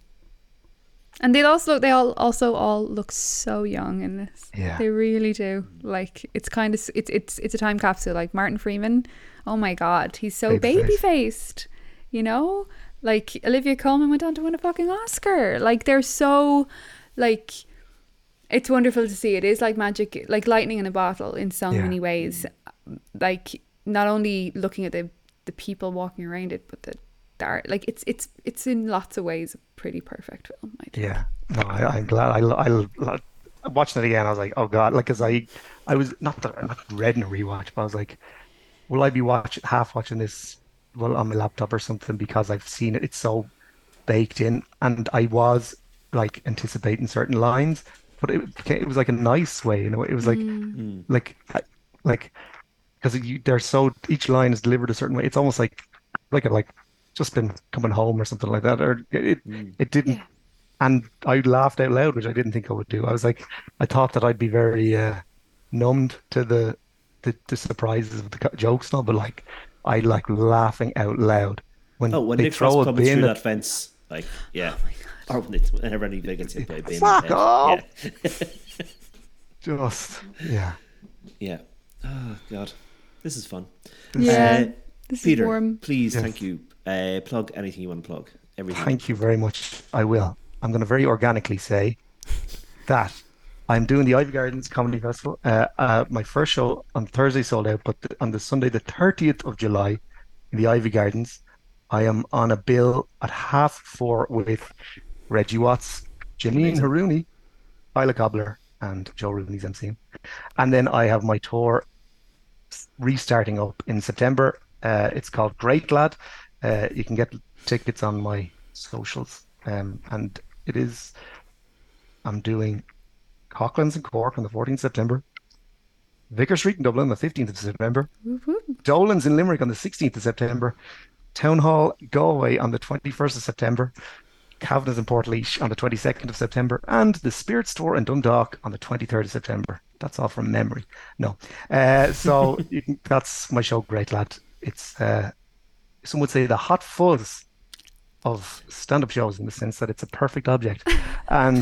Speaker 2: And they also they all also all look so young in this.
Speaker 3: Yeah.
Speaker 2: They really do. Like it's kind of it's it's it's a time capsule. Like Martin Freeman, oh my God, he's so
Speaker 3: Baby
Speaker 2: baby
Speaker 3: face.
Speaker 2: faced. You know, like Olivia Colman went on to win a fucking Oscar. Like they're so, like, it's wonderful to see. It is like magic, like lightning in a bottle in so
Speaker 3: Yeah.
Speaker 2: many ways. Like not only looking at the the people walking around it, but the art. Like it's it's it's in lots of ways a pretty perfect film, I think.
Speaker 3: Yeah, no, I, I'm glad. I, I, I watching it again. I was like, oh god, like because I, I was not that not ready to rewatch, but I was like, will I be watching half watching this well on my laptop or something because I've seen it. It's so baked in, and I was like anticipating certain lines, but it it was like a nice way, you know. It was like
Speaker 2: Mm.
Speaker 3: like I- like because you they're so each line is delivered a certain way. It's almost like like a like just been coming home or something like that, or it it didn't.
Speaker 2: Yeah.
Speaker 3: And I laughed out loud, which I didn't think I would do. I was like, I thought that I'd be very uh, numbed to the, the the surprises of the co- jokes now, but like I like laughing out loud when
Speaker 1: Oh, when
Speaker 3: they
Speaker 1: Nick Frost
Speaker 3: throw a
Speaker 1: plummets
Speaker 3: bin
Speaker 1: through
Speaker 3: at
Speaker 1: that fence, like yeah,
Speaker 2: Oh my god.
Speaker 1: or when they, whenever anybody gets hit by a bin. in the
Speaker 3: Fuck
Speaker 1: head.
Speaker 3: off!
Speaker 1: Yeah,
Speaker 3: just yeah.
Speaker 1: yeah. Oh god, this is fun.
Speaker 2: Yeah.
Speaker 1: Uh,
Speaker 2: This
Speaker 1: Peter,
Speaker 2: is warm.
Speaker 1: please,
Speaker 3: Yes.
Speaker 1: thank you. Uh, plug anything you want to plug. Everything.
Speaker 3: Thank you very much. I will. I'm going to very organically say that I'm doing the Ivy Gardens Comedy Festival. Uh, uh, my first show on Thursday sold out, but the, on the Sunday, the thirtieth of July, in the Ivy Gardens, I am on a bill at half four with Reggie Watts, Janine
Speaker 1: Amazing.
Speaker 3: Harouni, Isla Cobbler, and Joe Rooney's emceeing. And then I have my tour restarting up in September. Uh, it's called Great Lad. Uh, you can get tickets on my socials. Um, and it is, I'm doing Coughlan's in Cork on the fourteenth of September, Vicar Street in Dublin on the fifteenth of September,
Speaker 2: Whoop, whoop.
Speaker 3: Dolan's in Limerick on the sixteenth of September, Town Hall Galway on the twenty-first of September, Kavanagh's in Portlaoise on the twenty-second of September, and the Spirit Store in Dundalk on the twenty-third of September. That's all from memory. No. Uh, so you can, that's my show, Great Lad. It's, uh, some would say, the hot fuzz of stand-up shows in the sense that it's a perfect object. And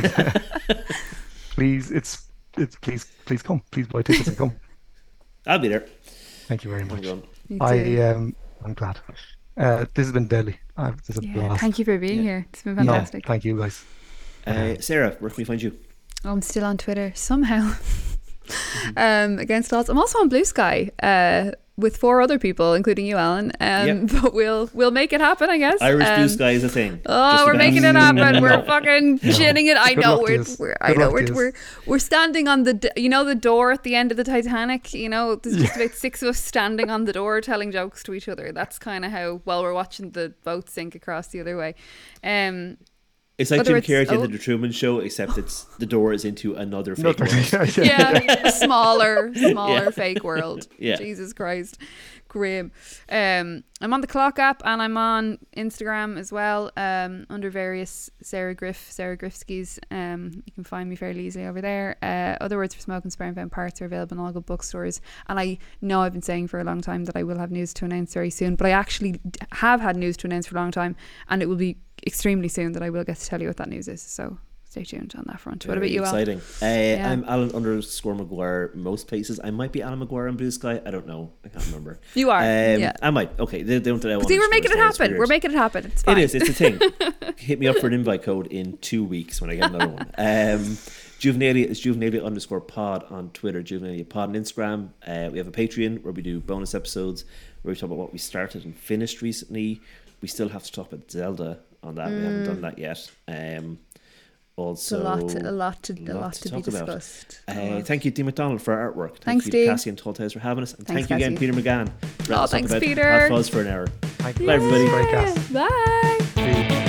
Speaker 3: please, it's, it's please, please come. Please buy tickets and come.
Speaker 1: I'll be there.
Speaker 3: Thank you very
Speaker 1: I'm
Speaker 3: much.
Speaker 1: going.
Speaker 2: Me
Speaker 3: I,
Speaker 2: too.
Speaker 3: um, I'm glad. Uh, this has been deadly. Uh, this is a
Speaker 2: Yeah,
Speaker 3: blast.
Speaker 2: thank you for being
Speaker 1: Yeah.
Speaker 2: here. It's been
Speaker 3: No,
Speaker 2: fantastic.
Speaker 3: thank you guys.
Speaker 1: Uh, Sarah, where can we find you?
Speaker 2: Oh, I'm still on Twitter somehow. um, against odds. I'm also on Blue Sky uh, with four other people, including you, Alan. Um,
Speaker 1: Yep.
Speaker 2: But we'll we'll make it happen, I guess.
Speaker 1: Irish
Speaker 2: um,
Speaker 1: Blue Sky is a thing.
Speaker 2: Oh,
Speaker 1: Just
Speaker 2: we're
Speaker 1: about.
Speaker 2: making it happen. We're
Speaker 1: No.
Speaker 2: fucking ginning it. I
Speaker 3: Good
Speaker 2: know
Speaker 3: luck to
Speaker 2: we're,
Speaker 3: yous.
Speaker 2: we're I
Speaker 3: Good
Speaker 2: know
Speaker 3: luck
Speaker 2: we're,
Speaker 3: to yous.
Speaker 2: we're we're standing on the d- you know the door at the end of the Titanic. You know, there's just about six of us standing on the door telling jokes to each other. That's kind of how while we're watching the boat sink across the other way. Um,
Speaker 1: It's like
Speaker 2: Whether
Speaker 1: Jim
Speaker 2: it's-
Speaker 1: Carrey did
Speaker 2: oh.
Speaker 1: the Truman Show, except it's the door is into another fake
Speaker 3: Another-
Speaker 1: world.
Speaker 2: yeah, a smaller, smaller
Speaker 1: Yeah.
Speaker 2: fake world.
Speaker 1: Yeah.
Speaker 2: Jesus Christ, grim. Um, I'm on the Clock app and I'm on Instagram as well. Um, under various Sarah Griff, Sarah Griffskis. Um, you can find me fairly easily over there. Uh, Other Words for Smoke and Sperm Found Parts are available in all good bookstores. And I know I've been saying for a long time that I will have news to announce very soon, but I actually d- have had news to announce for a long time, and it will be extremely soon that I will get to tell you what that news is. So stay tuned on that front. What about
Speaker 1: Very
Speaker 2: you, Al?
Speaker 1: exciting. Uh,
Speaker 2: Yeah.
Speaker 1: I'm Alan underscore Maguire most places. I might be Alan Maguire on Blue Sky. I don't know. I can't remember.
Speaker 2: You are,
Speaker 1: Um,
Speaker 2: yeah.
Speaker 1: I might. Okay. They, they don't allow
Speaker 2: See, we're making it
Speaker 1: underscores, so it's
Speaker 2: happen. We're
Speaker 1: weird.
Speaker 2: making it happen. It's fine.
Speaker 1: It is. It's a thing. Hit me up for an invite code in two weeks when I get another one. Um, Juvenalia is Juvenalia underscore pod on Twitter, Juvenalia pod on Instagram. Uh, we have a Patreon where we do bonus episodes where we talk about what we started and finished recently. We still have to talk about Zelda on that. We haven't done that yet. Um,
Speaker 2: It's
Speaker 1: also,
Speaker 2: a lot, a lot to, a lot to, be
Speaker 1: talk about.
Speaker 2: discussed.
Speaker 1: Uh, thank you, Dee McDonald, for our artwork. Thank
Speaker 2: Thanks,
Speaker 1: you
Speaker 2: Dee.
Speaker 1: to Cassie and Tolthouse for having us. And
Speaker 2: Thanks,
Speaker 1: thank you again,
Speaker 2: Cassie.
Speaker 1: Peter McGann. for letting
Speaker 2: Oh,
Speaker 1: us talk
Speaker 2: thanks,
Speaker 1: about
Speaker 2: Peter.
Speaker 1: Hot Fuzz for an hour.
Speaker 3: Thank you.
Speaker 1: Bye, everybody.
Speaker 3: Great cast.
Speaker 2: Bye.
Speaker 3: See you.